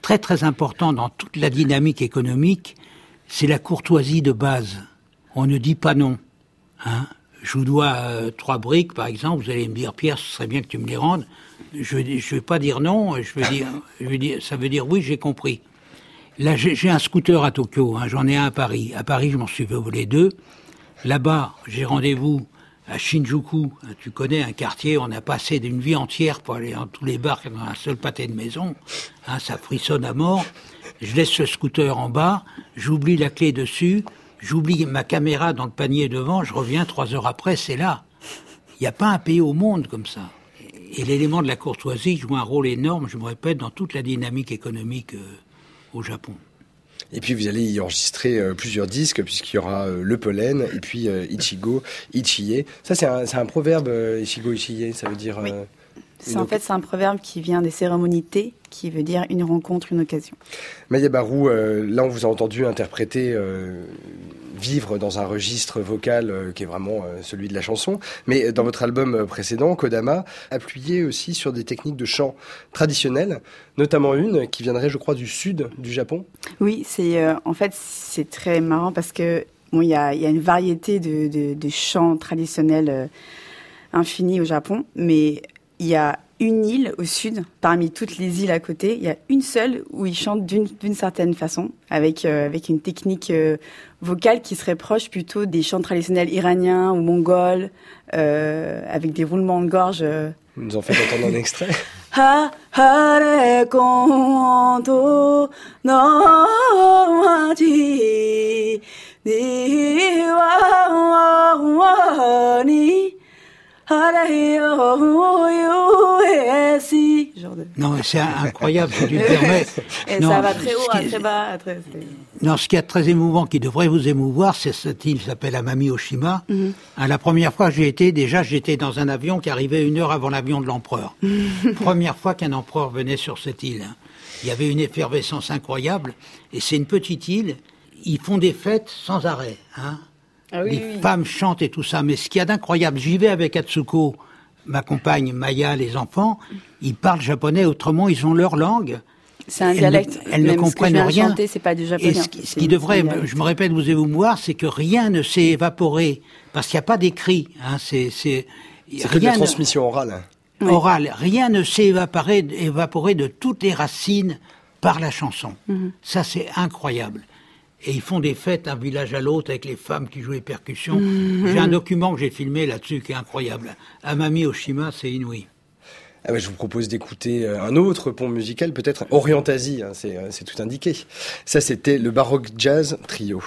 Speaker 5: très très important dans toute la dynamique économique, c'est la courtoisie de base. On ne dit pas non. Hein. Je vous dois euh, trois briques, par exemple, vous allez me dire, Pierre, ce serait bien que tu me les rendes. Je ne vais pas dire non, je vais dire, je vais dire, ça veut dire oui, j'ai compris. Là, j'ai, j'ai un scooter à Tokyo, hein, j'en ai un à Paris. À Paris, je m'en suis fait voler deux. Là-bas, j'ai rendez-vous à Shinjuku. Tu connais un quartier, on a passé d'une vie entière pour aller dans tous les bars dans un seul pâté de maison. Hein, ça frissonne à mort. Je laisse le scooter en bas, j'oublie la clé dessus, j'oublie ma caméra dans le panier devant, je reviens trois heures après, c'est là. Il n'y a pas un pays au monde comme ça. Et l'élément de la courtoisie joue un rôle énorme, je me répète, dans toute la dynamique économique euh, au Japon.
Speaker 4: Et puis vous allez y enregistrer euh, plusieurs disques, puisqu'il y aura euh, Le Pollen, et puis euh, Ichigo, Ichie. Ça, c'est un, c'est un proverbe, euh, Ichigo, Ichie, ça veut dire...
Speaker 13: Oui.
Speaker 4: Euh,
Speaker 13: c'est, en fait, c'est un proverbe qui vient des cérémonies de thé, qui veut dire une rencontre, une occasion.
Speaker 4: Maya Barou, euh, là on vous a entendu interpréter, euh, vivre dans un registre vocal euh, qui est vraiment euh, celui de la chanson, mais dans votre album précédent, Kodama, appuyé aussi sur des techniques de chant traditionnelles, notamment une qui viendrait, je crois, du sud du Japon.
Speaker 13: Oui, c'est euh, en fait c'est très marrant parce que bon, il y a, y a une variété de, de, de chants traditionnels euh, infinis au Japon, mais il y a une île au sud, parmi toutes les îles à côté, il y a une seule où ils chantent d'une, d'une certaine façon, avec, euh, avec une technique euh, vocale qui serait proche plutôt des chants traditionnels iraniens ou mongols, euh, avec des roulements de gorge. Euh...
Speaker 4: Vous nous en faites entendre un extrait.
Speaker 13: Ha hare konto no machi ni wa wa ni.
Speaker 5: Non, c'est incroyable, si tu me permets.
Speaker 13: Et
Speaker 5: non,
Speaker 13: ça va très haut,
Speaker 5: qui,
Speaker 13: très bas. Très...
Speaker 5: Non, ce qui est très émouvant, qui devrait vous émouvoir, c'est cette île qui s'appelle Amami Oshima. Mm-hmm. Hein, la première fois que j'y étais, déjà, j'étais dans un avion qui arrivait une heure avant l'avion de l'empereur. Première fois qu'un empereur venait sur cette île. Hein. Il y avait une effervescence incroyable. Et c'est une petite île. Ils font des fêtes sans arrêt. Hein. Ah oui, les oui. femmes chantent et tout ça, mais ce qu'il y a d'incroyable, j'y vais avec Atsuko, ma compagne, Maya, les enfants, ils parlent japonais, autrement ils ont leur langue.
Speaker 13: C'est un dialecte.
Speaker 5: Elles ne, elles ne comprennent rien.
Speaker 13: Chanter, c'est pas du japonais.
Speaker 5: Et ce, qui, ce qui devrait, je me répète, vous émouvoir, c'est que rien ne s'est évaporé, parce qu'il n'y a pas d'écrit. Hein, c'est c'est,
Speaker 4: c'est que de la transmission orale.
Speaker 5: Orale. Rien ne s'est évaporé, évaporé de toutes les racines par la chanson. Mm-hmm. Ça, c'est incroyable. Et ils font des fêtes d'un village à l'autre avec les femmes qui jouent les percussions. Mmh. J'ai un document que j'ai filmé là-dessus qui est incroyable. Amami Oshima, c'est inouï.
Speaker 4: Ah bah, je vous propose d'écouter un autre pont musical, peut-être Orientasie, hein, c'est, c'est tout indiqué. Ça, c'était le Baroque Jazz Trio.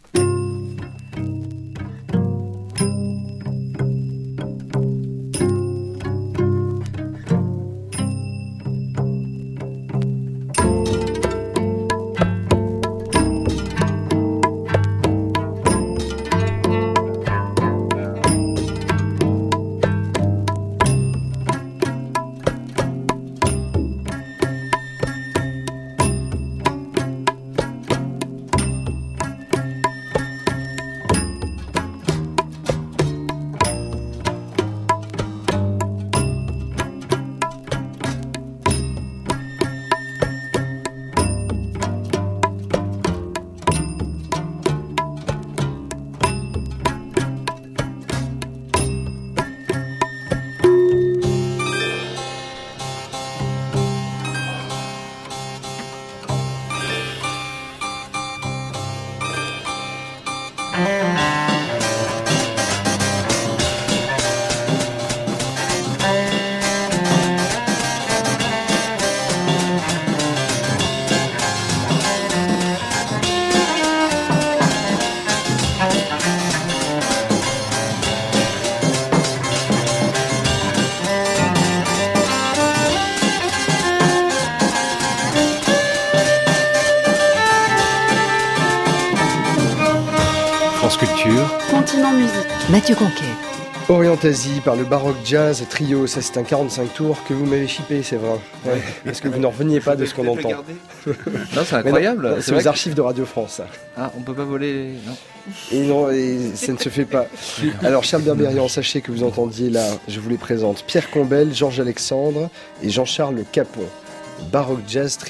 Speaker 13: Continent Musique.
Speaker 16: Mathieu Conquet.
Speaker 4: Orientasie par le Baroque Jazz Trio, ça c'est un quarante-cinq tours que vous m'avez chippé, c'est vrai. Ouais, parce que vous n'en reveniez pas de ce qu'on entend.
Speaker 3: Non, c'est incroyable.
Speaker 4: Non,
Speaker 3: c'est
Speaker 4: c'est aux archives que... de Radio France. Ça.
Speaker 3: Ah, on peut pas voler, non.
Speaker 4: Et non, et ça ne se fait pas. Alors Charles Berberian, sachez que vous entendiez là, je vous les présente, Pierre Combel, Georges Alexandre et Jean-Charles Capon. Baroque Jazz Trio.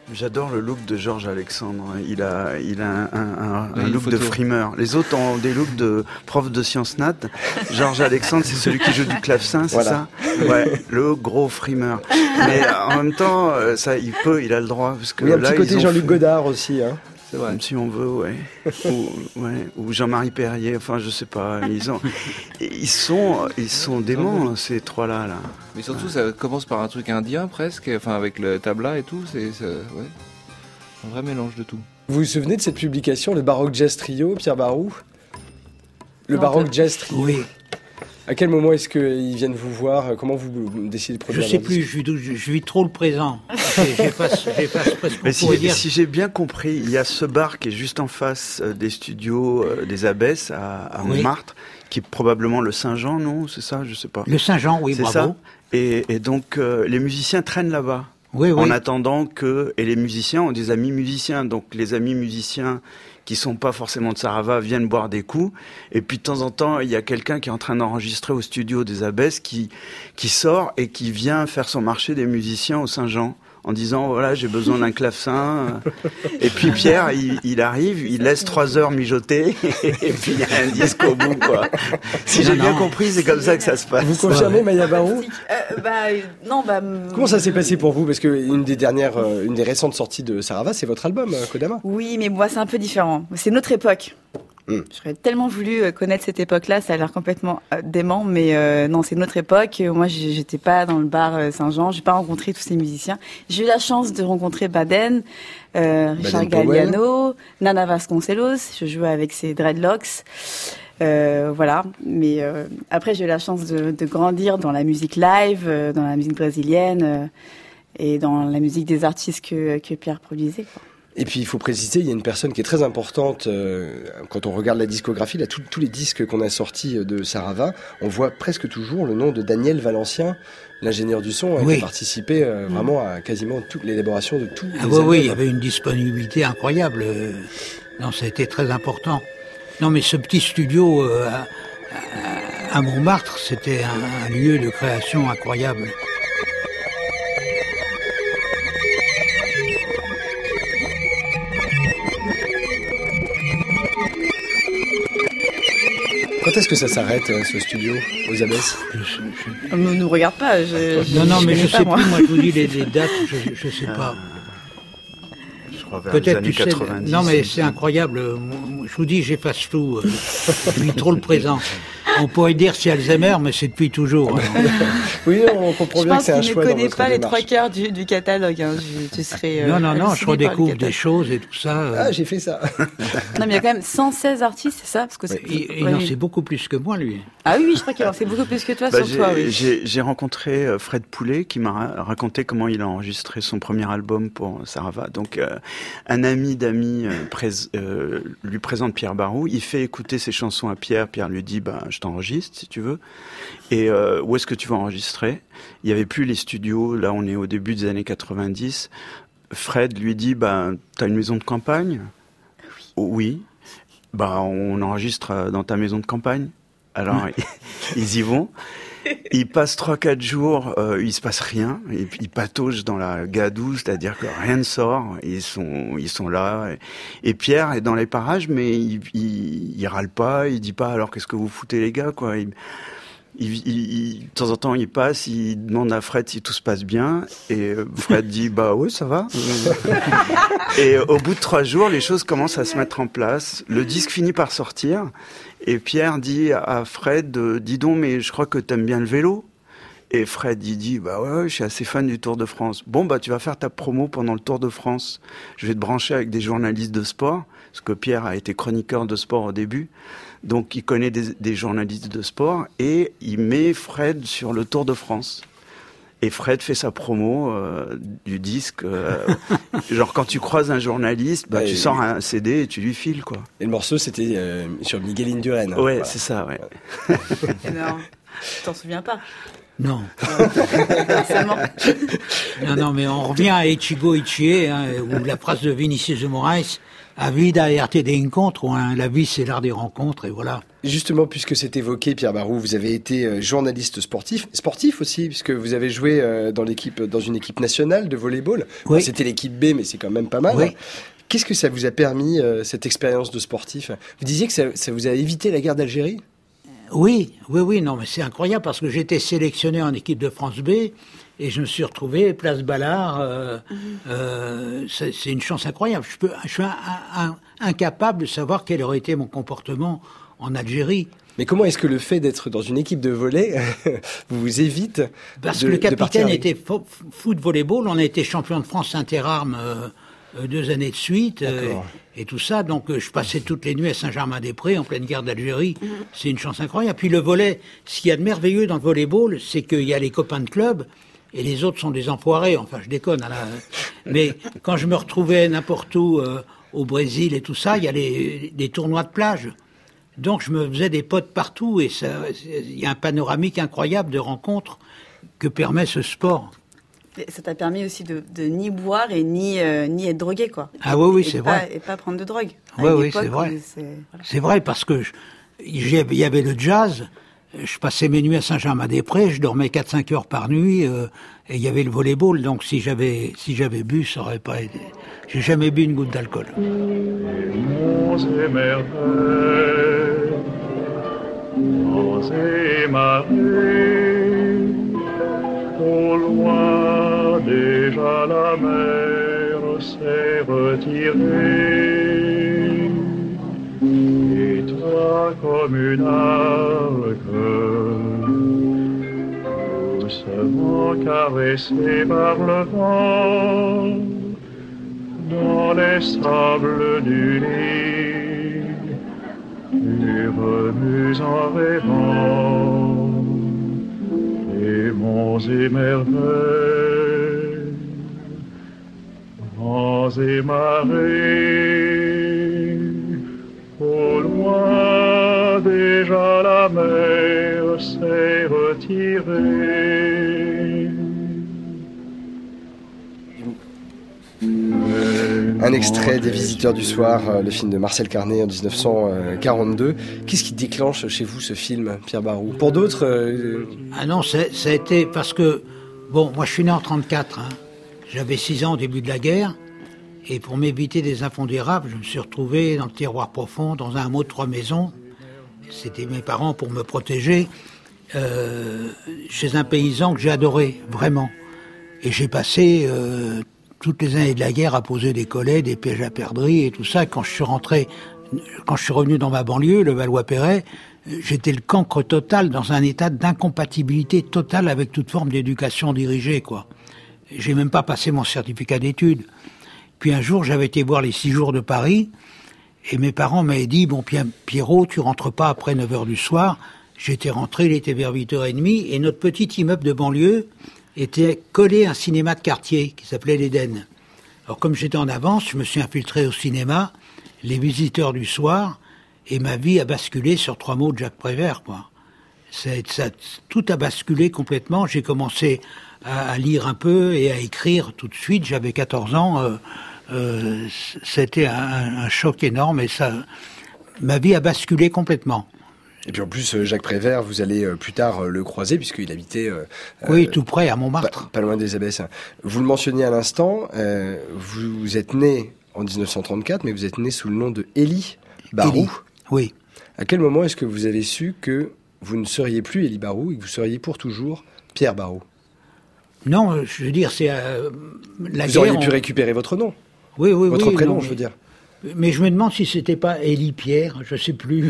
Speaker 7: J'adore le look de Georges Alexandre. Il a, il a un, un, un
Speaker 3: une
Speaker 7: look
Speaker 3: photo.
Speaker 7: de frimeur. Les autres ont des looks de prof de sciences nat. Georges Alexandre, c'est celui qui joue du clavecin, c'est
Speaker 4: Voilà.
Speaker 7: ça? Ouais, le gros frimeur. Mais en même temps, ça, il peut, il a le droit. Parce que
Speaker 4: Oui, un
Speaker 7: là,
Speaker 4: petit côté
Speaker 7: ils ont
Speaker 4: Jean-Luc
Speaker 7: fait-
Speaker 4: Godard aussi. Hein.
Speaker 7: C'est vrai. Si on veut, ouais. ou, ouais. Ou Jean-Marie Perrier, enfin, je sais pas. Ils, ont, ils sont, ils sont déments, ces trois-là, là.
Speaker 3: Mais surtout, ça commence par un truc indien presque, enfin avec le tabla et tout, c'est, c'est ouais, un vrai mélange de tout.
Speaker 4: Vous vous souvenez de cette publication, le Baroque Jazz Trio, Pierre Barou? Le
Speaker 5: Non,
Speaker 4: Baroque
Speaker 5: pas-
Speaker 4: Jazz Trio.
Speaker 5: Oui.
Speaker 4: À quel moment est-ce qu'ils viennent vous voir? Comment vous décidez de
Speaker 5: Je
Speaker 4: produire
Speaker 5: sais
Speaker 4: leur
Speaker 5: plus,
Speaker 4: disque?
Speaker 5: je vis, je, je vis trop le présent. J'efface, j'efface presque.
Speaker 7: Mais
Speaker 5: on
Speaker 7: si,
Speaker 5: pourrait dire.
Speaker 7: si j'ai bien compris, il y a ce bar qui est juste en face euh, des studios euh, des Abbesses à, à
Speaker 5: Oui.
Speaker 7: Montmartre, qui est probablement le Saint-Jean, non? C'est ça? Je sais pas.
Speaker 5: Le Saint-Jean, oui,
Speaker 7: C'est
Speaker 5: bravo.
Speaker 7: ça. Et, et donc euh, les musiciens traînent là-bas.
Speaker 5: Oui, oui.
Speaker 7: En attendant que... Et les musiciens ont des amis musiciens. Donc les amis musiciens qui sont pas forcément de Sarava viennent boire des coups. Et puis de temps en temps, il y a quelqu'un qui est en train d'enregistrer au studio des Abbesses qui, qui sort et qui vient faire son marché des musiciens au Saint-Jean. En disant, voilà, j'ai besoin d'un clavecin. Et puis Pierre, il, il arrive, il laisse trois heures mijoter, et puis il y a un disque au bout, quoi. Si j'ai
Speaker 4: Non,
Speaker 7: bien
Speaker 4: non.
Speaker 7: compris, c'est comme ça que ça se passe.
Speaker 4: Vous confirmez, Maya Barou?
Speaker 13: Euh, bah, euh, non, bah. hum,
Speaker 4: Comment ça s'est passé pour vous? Parce que une des dernières, euh, une des récentes sorties de Sarava, c'est votre album, euh, Kodama.
Speaker 13: Oui, mais moi, c'est un peu différent. C'est notre époque.
Speaker 4: Mm.
Speaker 13: J'aurais tellement voulu euh, connaître cette époque-là, ça a l'air complètement euh, dément, mais euh, non, c'est notre époque. Euh, Moi, j'ai- j'étais pas dans le bar euh, Saint-Jean, j'ai pas rencontré tous ces musiciens. J'ai eu la chance de rencontrer Baden, euh, Richard
Speaker 4: Baden-Powell.
Speaker 13: Galliano, Nana Vasconcelos. Je jouais avec ses dreadlocks. Euh, voilà, mais euh, après j'ai eu la chance de, de grandir dans la musique live, euh, dans la musique brésilienne euh, et dans la musique des artistes que, que Pierre produisait, quoi.
Speaker 4: Et puis il faut préciser, il y a une personne qui est très importante euh, quand on regarde la discographie, là, tout- tous les disques qu'on a sortis de Sarava, on voit presque toujours le nom de Daniel Valencien, l'ingénieur du son, hein,
Speaker 5: Oui.
Speaker 4: qui a participé euh, vraiment à quasiment toute l'élaboration de tout.
Speaker 5: Ah oui, oui, il y avait une disponibilité incroyable. Euh, Non, ça a été très important. Non, mais ce petit studio euh, à, à- à Montmartre, c'était un, un lieu de création incroyable.
Speaker 4: Quand est-ce que ça s'arrête, euh, ce studio, aux Abbesses?
Speaker 13: Ne nous regarde pas. Je, je-
Speaker 5: Non, non, mais
Speaker 13: connais
Speaker 5: je
Speaker 13: pas,
Speaker 5: sais
Speaker 13: moi.
Speaker 5: plus, moi je vous dis les, les dates, je, je sais pas.
Speaker 7: Je crois vers les
Speaker 5: Peut-être
Speaker 7: années
Speaker 5: tu sais.
Speaker 7: quatre-vingt-dix.
Speaker 5: Non, mais c'est incroyable. Moi, Je vous dis, j'efface tout. euh, Je vis trop le présent. On pourrait dire c'est Alzheimer, mais c'est depuis toujours. hein.
Speaker 4: Oui, on comprend
Speaker 13: Je
Speaker 4: bien que
Speaker 13: pense
Speaker 4: c'est un
Speaker 13: qu'il ne
Speaker 4: choix dans
Speaker 13: connaît
Speaker 4: votre
Speaker 13: pas les
Speaker 4: démarche.
Speaker 13: trois quarts du, du catalogue. Hein. Je, tu serais, euh,
Speaker 5: Non, non, non, je
Speaker 13: halluciné par le
Speaker 5: redécouvre des
Speaker 13: catalogue.
Speaker 5: choses et tout ça. euh.
Speaker 4: Ah, j'ai fait ça.
Speaker 13: Non, mais il y a quand même cent seize artistes, c'est ça? Parce que c'est-
Speaker 5: Il, il
Speaker 13: ouais.
Speaker 5: en sait beaucoup plus que moi, lui.
Speaker 13: Ah oui, oui, je crois qu'il en sait beaucoup plus que toi
Speaker 7: Bah,
Speaker 13: sur
Speaker 7: j'ai,
Speaker 13: toi. Oui.
Speaker 7: j'ai, j'ai rencontré euh, Fred Poulet qui m'a ra- raconté comment il a enregistré son premier album pour Sarava. Donc, euh, un ami d'amis euh, prés- euh, lui présente Pierre Barou. Il fait écouter ses chansons à Pierre. Pierre lui dit, bah, je t'enregistre si tu veux. Et euh, où est-ce que tu vas enregistrer? Il n'y avait plus les studios. Là, on est au début des années quatre-vingt-dix. Fred lui dit, bah, t'as une maison de campagne? Oui. Oui. Bah, on enregistre euh, dans ta maison de campagne. Alors, ils y vont. Ils passent trois, quatre jours, euh, il se passe rien. Et puis, ils pataugent dans la gadoue, c'est-à-dire que rien ne sort. Ils sont, ils sont là. Et, et Pierre est dans les parages, mais il, il, il râle pas. Il dit pas, alors qu'est-ce que vous foutez, les gars, quoi. Il, il, il, il- de temps en temps, il passe, il demande à Fred si tout se passe bien. Et euh, Fred dit, bah oui, ça va. Et au bout de trois jours, les choses commencent à se mettre en place. Le disque finit par sortir. Et Pierre dit à Fred, euh, dis donc, mais je crois que t'aimes bien le vélo. Et Fred, il dit, bah ouais, ouais, je suis assez fan du Tour de France. Bon, bah tu vas faire ta promo pendant le Tour de France. Je vais te brancher avec des journalistes de sport, parce que Pierre a été chroniqueur de sport au début. Donc il connaît des, des journalistes de sport, et il met Fred sur le Tour de France. Et Fred fait sa promo euh, du disque. euh, genre quand tu croises un journaliste, bah,
Speaker 4: Ouais,
Speaker 7: tu
Speaker 4: et-
Speaker 7: sors un C D et tu lui files, quoi.
Speaker 4: Et le morceau, c'était euh, sur Miguel Indurain. hein.
Speaker 7: Ouais,
Speaker 4: Voilà.
Speaker 7: c'est ça, ouais.
Speaker 13: Non, tu t'en souviens pas.
Speaker 5: Non. non, non, mais on revient à Ichigo Ichie, hein, où la phrase de Vinicius de Moraes, a vida et arte de encontro, hein, la vie c'est l'art des rencontres, et voilà.
Speaker 4: Justement, puisque c'est évoqué, Pierre Barou, vous avez été journaliste sportif, sportif aussi, puisque vous avez joué dans l'équipe, dans une équipe nationale de volleyball.
Speaker 5: Oui.
Speaker 4: Bon, c'était l'équipe B, mais c'est quand même pas mal.
Speaker 5: Oui.
Speaker 4: Hein. Qu'est-ce que ça vous a permis, cette expérience de sportif? Vous disiez que ça, ça vous a évité la guerre d'Algérie?
Speaker 5: Oui, oui, oui, non, mais c'est incroyable parce que j'étais sélectionné en équipe de France B et je me suis retrouvé place Ballard. Euh, mmh. euh, c'est, c'est une chance incroyable. Je, peux, je suis un, un, incapable de savoir quel aurait été mon comportement en Algérie.
Speaker 4: Mais comment est-ce que le fait d'être dans une équipe de volley vous évite
Speaker 5: Parce
Speaker 4: de,
Speaker 5: que le capitaine
Speaker 4: avec...
Speaker 5: était foot volleyball, on a été champion de France interarmes euh, deux années de suite. Euh, et tout ça, donc euh, je passais toutes les nuits à Saint-Germain-des-Prés, en pleine guerre d'Algérie. Mmh. C'est une chance incroyable. Puis le volley, ce qu'il y a de merveilleux dans le volleyball, c'est qu'il y a les copains de club, et les autres sont des enfoirés. Enfin, je déconne. Hein, là. Mais quand je me retrouvais n'importe où, euh, au Brésil et tout ça, il y a les, les tournois de plage. Donc je me faisais des potes partout, et il y a un panoramique incroyable de rencontres que permet ce sport.
Speaker 13: Ça t'a permis aussi de, de ni boire et ni, euh, ni être drogué, quoi.
Speaker 5: Ah oui, oui,
Speaker 13: et
Speaker 5: c'est
Speaker 13: pas,
Speaker 5: vrai.
Speaker 13: Et pas prendre de drogue.
Speaker 5: Oui, oui, c'est vrai.
Speaker 13: C'est, voilà.
Speaker 5: c'est vrai, parce que il y avait le jazz, je passais mes nuits à Saint-Germain-des-Prés, je dormais quatre cinq heures par nuit, euh, et il y avait le volleyball, donc si j'avais, si j'avais bu, ça aurait pas été... J'ai jamais bu une goutte d'alcool.
Speaker 16: Monts et merveilles, monts et marées, au loin déjà la mer s'est retirée, et toi comme une argue, doucement caressée par le vent, dans les sables du lit, tu remues en rêvant les monts et merveilles, monts et marées, au loin déjà la mer s'est retirée.
Speaker 4: Un extrait des Visiteurs du Soir, le film de Marcel Carné en dix-neuf cent quarante-deux. Qu'est-ce qui déclenche chez vous ce film, Pierre Barou? Pour d'autres... Euh...
Speaker 5: Ah non, ça a été parce que... Bon, moi je suis né en trente-quatre. Hein. J'avais six ans au début de la guerre. Et pour m'éviter des impondérables, je me suis retrouvé dans le terroir profond, dans un hameau de trois maisons. C'était mes parents pour me protéger. Euh, chez un paysan que j'ai adoré, vraiment. Et j'ai passé... Euh, toutes les années de la guerre à poser des collets, des pièges à perdrix et tout ça. Quand je suis rentré, quand je suis revenu dans ma banlieue, le Valois-Perret, j'étais le cancre total, dans un état d'incompatibilité totale avec toute forme d'éducation dirigée, quoi. J'ai même pas passé mon certificat d'études. Puis un jour, j'avais été voir les six jours de Paris, et mes parents m'avaient dit, bon, Pierrot, tu rentres pas après neuf heures du soir. J'étais rentré, il était vers huit heures trente, et notre petit immeuble de banlieue était collé à un cinéma de quartier qui s'appelait l'Éden. Alors comme j'étais en avance, je me suis infiltré au cinéma, les Visiteurs du Soir, et ma vie a basculé sur trois mots de Jacques Prévert, quoi. Ça, ça, tout a basculé complètement. J'ai commencé à, à lire un peu et à écrire tout de suite. J'avais quatorze ans. Euh, euh, c'était un, un choc énorme et ça, ma vie a basculé complètement.
Speaker 4: Et puis en plus, Jacques Prévert, vous allez plus tard le croiser, puisqu'il habitait... Euh,
Speaker 5: oui, tout près, à Montmartre.
Speaker 4: Pas, pas loin des Abbesses. Vous le mentionniez à l'instant, euh, vous, vous êtes né en dix-neuf cent trente-quatre, mais vous êtes né sous le nom de Élie Barou.
Speaker 5: Élie, oui.
Speaker 4: À quel moment est-ce que vous avez su que vous ne seriez plus Élie Barou et que vous seriez pour toujours Pierre Barou?
Speaker 5: Non, je veux dire, c'est... Euh, la
Speaker 4: vous
Speaker 5: guerre,
Speaker 4: auriez pu
Speaker 5: on...
Speaker 4: récupérer votre nom.
Speaker 5: Oui, oui,
Speaker 4: votre
Speaker 5: oui.
Speaker 4: prénom,
Speaker 5: non,
Speaker 4: je veux dire.
Speaker 5: Mais je me demande si c'était pas Élie Pierre, je sais plus.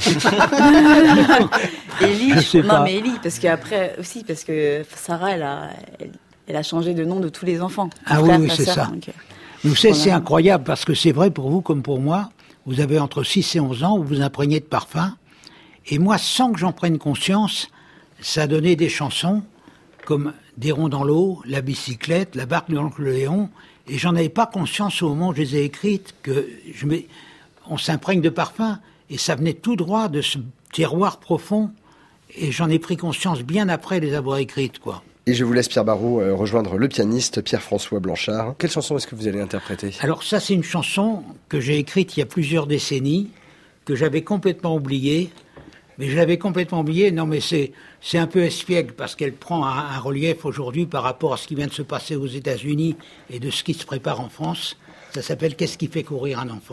Speaker 13: Élie,
Speaker 5: je sais
Speaker 13: non
Speaker 5: pas.
Speaker 13: mais Élie, parce qu'après aussi, parce que Sarah, elle a, elle, elle a changé de nom de tous les enfants.
Speaker 5: Ah
Speaker 13: frère,
Speaker 5: oui, oui, c'est
Speaker 13: sœur,
Speaker 5: ça.
Speaker 13: donc,
Speaker 5: Vous savez, c'est incroyable, parce que c'est vrai pour vous comme pour moi, vous avez entre six et onze ans, vous vous imprégnez de parfum, et moi, sans que j'en prenne conscience, ça donnait des chansons comme Des ronds dans l'eau, La bicyclette, La barque de l'oncle Léon, et j'en avais pas conscience au moment où je les ai écrites, que je me... on s'imprègne de parfum, et ça venait tout droit de ce terroir profond, et j'en ai pris conscience bien après les avoir écrites, quoi.
Speaker 4: Et je vous laisse, Pierre Barraud, euh, rejoindre le pianiste Pierre-François Blanchard. Quelle chanson est-ce que vous allez interpréter ?
Speaker 5: Alors ça, c'est une chanson que j'ai écrite il y a plusieurs décennies, que j'avais complètement oubliée. Mais je l'avais complètement oubliée. Non, mais c'est, c'est un peu espiègle parce qu'elle prend un, un relief aujourd'hui par rapport à ce qui vient de se passer aux États-Unis et de ce qui se prépare en France. Ça s'appelle « Qu'est-ce qui fait courir un enfant ?»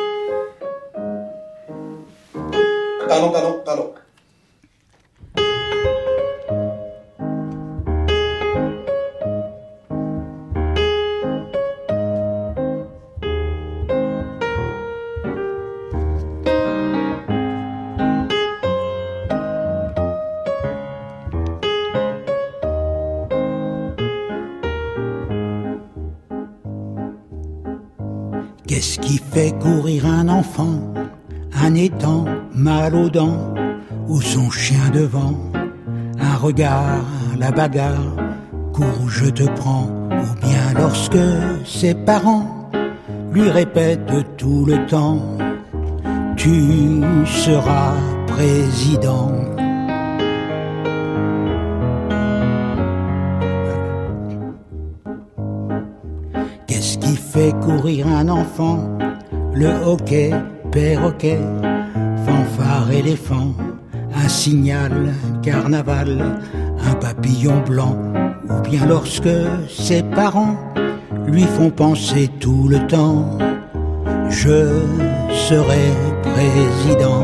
Speaker 4: Pardon, pardon, pardon.
Speaker 5: Qu'est-ce qui fait courir un enfant, un étang mal aux dents, ou son chien devant, un regard, la bagarre, cours je te prends, ou bien lorsque ses parents lui répètent tout le temps, tu seras président. Qu'est-ce qui fait courir un enfant? Le hockey, perroquet, fanfare éléphant, un signal, carnaval, un papillon blanc, ou bien lorsque ses parents lui font penser tout le temps, je serai président.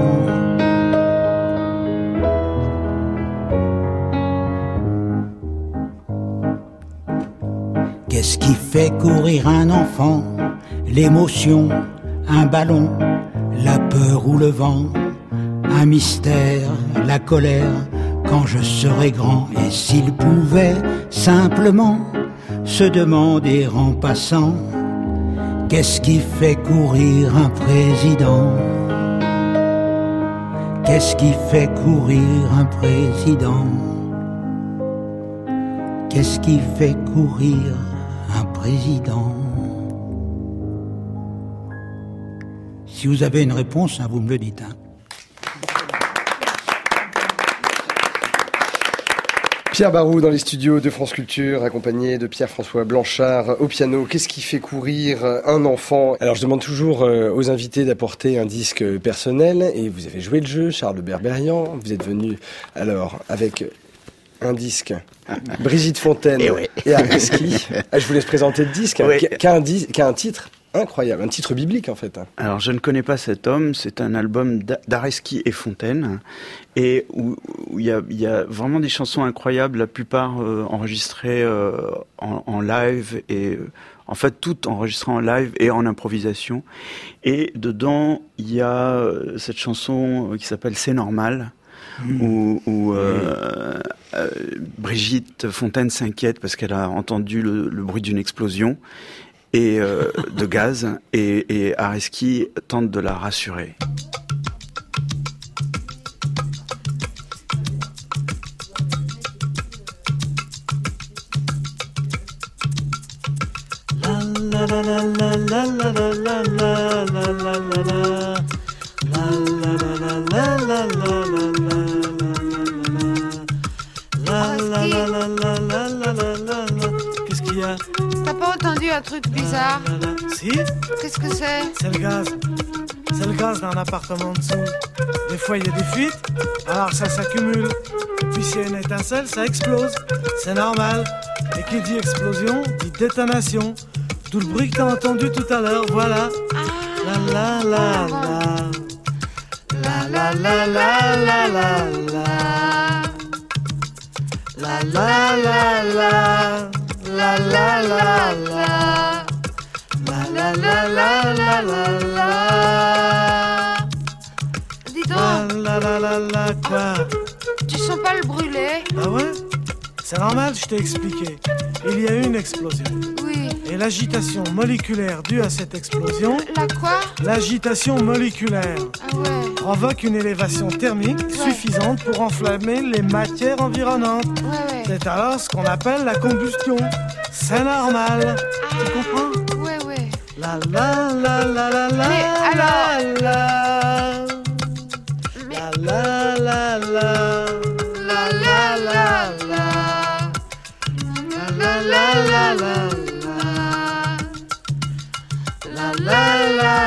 Speaker 5: Qu'est-ce qui fait courir un enfant? L'émotion, un ballon, la peur ou le vent, un mystère, la colère, quand je serai grand. Et s'il pouvait simplement se demander en passant, qu'est-ce qui fait courir un président? Qu'est-ce qui fait courir un président? Qu'est-ce qui fait courir un président? Si vous avez une réponse, hein, vous me le dites. Hein.
Speaker 4: Pierre Barraud dans les studios de France Culture, accompagné de Pierre-François Blanchard au piano. Qu'est-ce qui fait courir un enfant? Alors je demande toujours aux invités d'apporter un disque personnel, et vous avez joué le jeu, Charles Berberian. Vous êtes venu alors avec un disque, Brigitte Fontaine et, oui. et Areski. Ah, je vous laisse présenter le disque, oui. qui, qui, a un di- qui a un titre incroyable, un titre biblique en fait.
Speaker 7: Alors je ne connais pas cet homme, c'est un album d'Areski et Fontaine, et où il y, y a vraiment des chansons incroyables, la plupart euh, enregistrées euh, en, en live, et euh, en fait toutes enregistrées en live et en improvisation. Et dedans, il y a euh, cette chanson qui s'appelle « C'est normal », Mmh. où, où euh, euh, Brigitte Fontaine s'inquiète parce qu'elle a entendu le, le bruit d'une explosion et euh, de gaz, et, et Areski tente de la rassurer. La la la la la la la la la la la la. La la la la la la la la la la la la la la la la. Qu'est-ce qu'il y a?
Speaker 11: T'as pas entendu un truc bizarre?
Speaker 14: Si?
Speaker 11: Qu'est-ce que c'est?
Speaker 14: C'est le gaz. C'est le gaz dans l'appartement en dessous. Des fois il y a des fuites, alors ça s'accumule. Et puis s'il y a une étincelle, ça explose. C'est normal. Et qui dit explosion, dit détonation. Tout le bruit que t'as entendu tout à l'heure, voilà. La la la la. La la la la la la la. La la la la. La la la la. La la la la la la la.
Speaker 11: Dis donc.
Speaker 14: La la la la quoi?
Speaker 11: Tu sens pas le brûler?
Speaker 14: Ah ouais? C'est normal, je t'ai expliqué. Il y a eu une explosion.
Speaker 11: Oui.
Speaker 14: Et l'agitation moléculaire due à cette explosion...
Speaker 11: La quoi?
Speaker 14: L'agitation moléculaire.
Speaker 11: Ah ouais.
Speaker 14: Provoque une élévation thermique ouais. suffisante pour enflammer les matières environnantes.
Speaker 11: Ouais, ouais.
Speaker 14: C'est alors ce qu'on appelle la combustion. C'est normal. Ah. Tu comprends?
Speaker 11: Ouais, ouais.
Speaker 14: La la la la la la.
Speaker 11: Mais alors...
Speaker 14: la la.
Speaker 11: Mais...
Speaker 14: La la la la.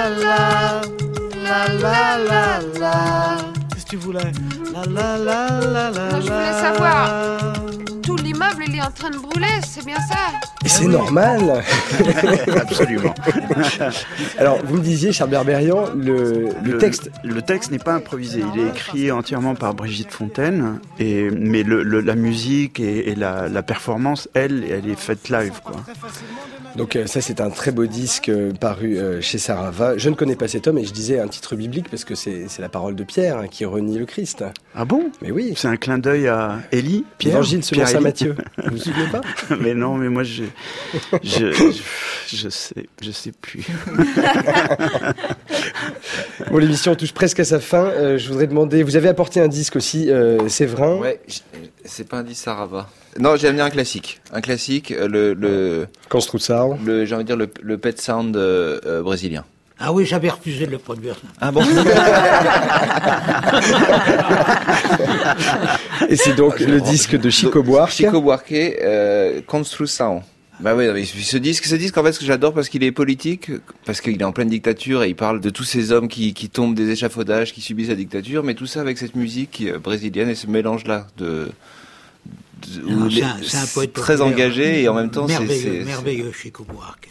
Speaker 14: la la, la la la la. Qu'est-ce que tu voulais? La la la la la.
Speaker 11: Non, je voulais savoir. Tout l'immeuble, il est en train de brûler, c'est bien ça?
Speaker 4: Et c'est normal.
Speaker 7: Absolument.
Speaker 4: Alors, vous me disiez, Charles Berberian, le, le, le texte...
Speaker 7: Le texte n'est pas improvisé, il est écrit entièrement par Brigitte Fontaine, et, mais le, le, la musique et, et la, la performance, elle, elle est faite live, quoi.
Speaker 4: Donc euh, ça, c'est un très beau disque euh, paru euh, chez Sarava. Je ne connais pas cet homme, et je disais un titre biblique, parce que c'est, c'est la parole de Pierre hein, qui renie le Christ.
Speaker 7: Ah bon?
Speaker 4: Mais oui.
Speaker 7: C'est un clin d'œil à Élie, Pierre.
Speaker 4: Évangile selon saint Matthieu. Vous vous souvenez pas?
Speaker 7: Mais non, mais moi, je, je, je, je sais, je sais plus.
Speaker 4: Bon, l'émission touche presque à sa fin. Euh, je voudrais demander, vous avez apporté un disque aussi, euh, Séverin.
Speaker 3: Ouais, c'est pas un disque Sarava. Non, j'ai amené un classique. Un classique, le... le
Speaker 4: Construção.
Speaker 3: Le, j'ai envie de dire le, le pet sound euh, euh, brésilien.
Speaker 5: Ah oui, j'avais refusé de le produire.
Speaker 3: Ah bon?
Speaker 4: Et c'est donc le disque de Chico Buarque.
Speaker 3: Chico Buarque, euh, Construção. Bah oui, mais ce disque, ce disque en fait, ce que j'adore parce qu'il est politique, parce qu'il est en pleine dictature et il parle de tous ces hommes qui, qui tombent des échafaudages, qui subissent la dictature, mais tout ça avec cette musique qui, euh, brésilienne et ce mélange-là de, de
Speaker 5: Non,
Speaker 3: les,
Speaker 5: c'est, un, c'est un poète
Speaker 3: très engagé et en même temps
Speaker 5: merveilleux,
Speaker 3: c'est, c'est
Speaker 5: merveilleux Chico Buarque.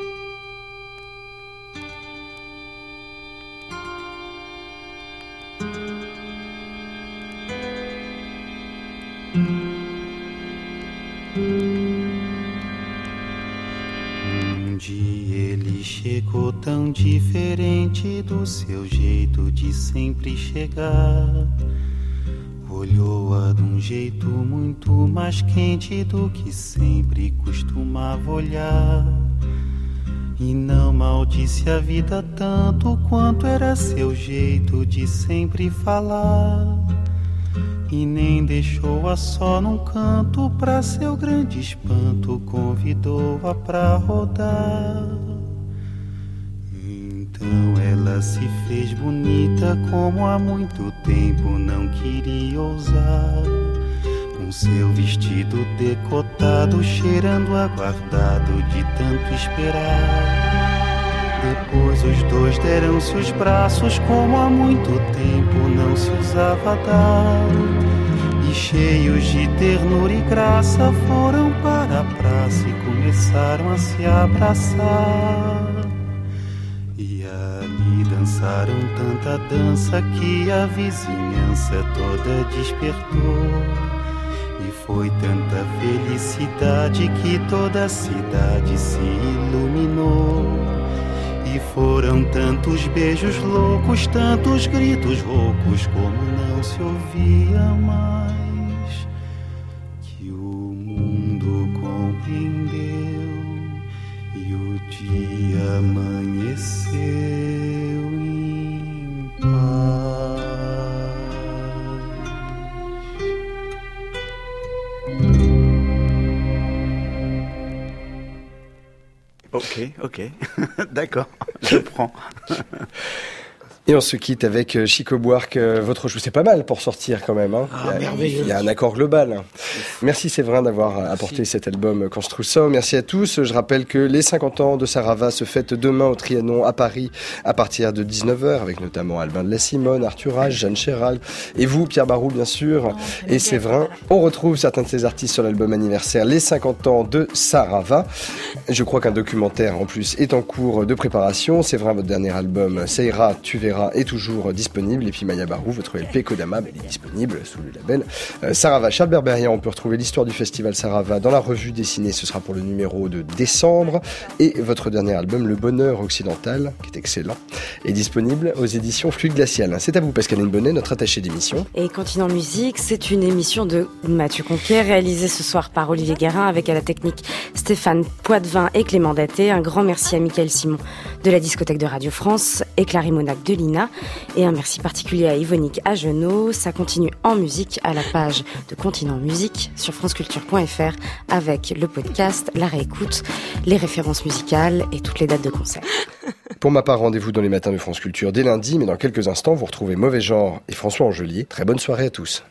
Speaker 17: Ele chegou tão diferente do seu jeito de sempre chegar. Olhou-a de um jeito muito mais quente do que sempre costumava olhar. E não maldisse a vida tanto quanto era seu jeito de sempre falar. E nem deixou-a só num canto, pra seu grande espanto convidou-a pra rodar. Então ela se fez bonita como há muito tempo não queria ousar. Com seu vestido decotado, cheirando aguardado de tanto esperar. Depois os dois deram-se os braços como há muito tempo não se usava dar. E cheios de ternura e graça foram para a praça e começaram a se abraçar. E ali dançaram tanta dança que a vizinhança toda despertou. E foi tanta felicidade que toda a cidade se iluminou. E foram tantos beijos loucos, tantos gritos roucos, como não se ouvia mais, que o mundo compreendeu e o dia amanheceu em paz.
Speaker 7: Ok, ok, d'accord, je prends.
Speaker 4: Et on se quitte avec Chico Buarque, votre choix. C'est pas mal pour sortir quand même. Hein.
Speaker 5: Ah,
Speaker 4: il, y a,
Speaker 5: merveilleux.
Speaker 4: il y a un accord global. Merci Séverin d'avoir apporté cet album Construção. Merci à tous. Je rappelle que les cinquante ans de Sarava se fêtent demain au Trianon à Paris à partir de dix-neuf heures avec notamment Albin de la Simone, Arthur H, Jeanne Chéral et vous, Pierre Barou bien sûr, oh, et Séverin. On retrouve certains de ces artistes sur l'album anniversaire Les cinquante ans de Sarava. Je crois qu'un documentaire en plus est en cours de préparation. Séverin, votre dernier album, Ça ira, tu verras, est toujours disponible. Et puis Maya Barou, votre L P Kodama, elle est disponible sous le label euh, Sarava. Charles Berberian, on peut retrouver l'histoire du festival Sarava dans la revue dessinée, ce sera pour le numéro de décembre. Et votre dernier album, Le Bonheur Occidental, qui est excellent, est disponible aux éditions Flux Glacial. C'est à vous Pascaline Bonnet, notre attachée d'émission.
Speaker 18: Et Continent Musique, c'est une émission de Mathieu Conquet, réalisée ce soir par Olivier Guérin, avec à la technique Stéphane Poitvin et Clément Daté. Un grand merci à Mickaël Simon de la discothèque de Radio France et Clary Monac de l'I N A. Et un merci particulier à Yvonique Agenot. Ça continue en musique à la page de Continent Musique sur franceculture point f r avec le podcast, la réécoute, les références musicales et toutes les dates de concert.
Speaker 4: Pour ma part, rendez-vous dans les matins de France Culture dès lundi, mais dans quelques instants, vous retrouvez Mauvais Genre et François Angelier. Très bonne soirée à tous.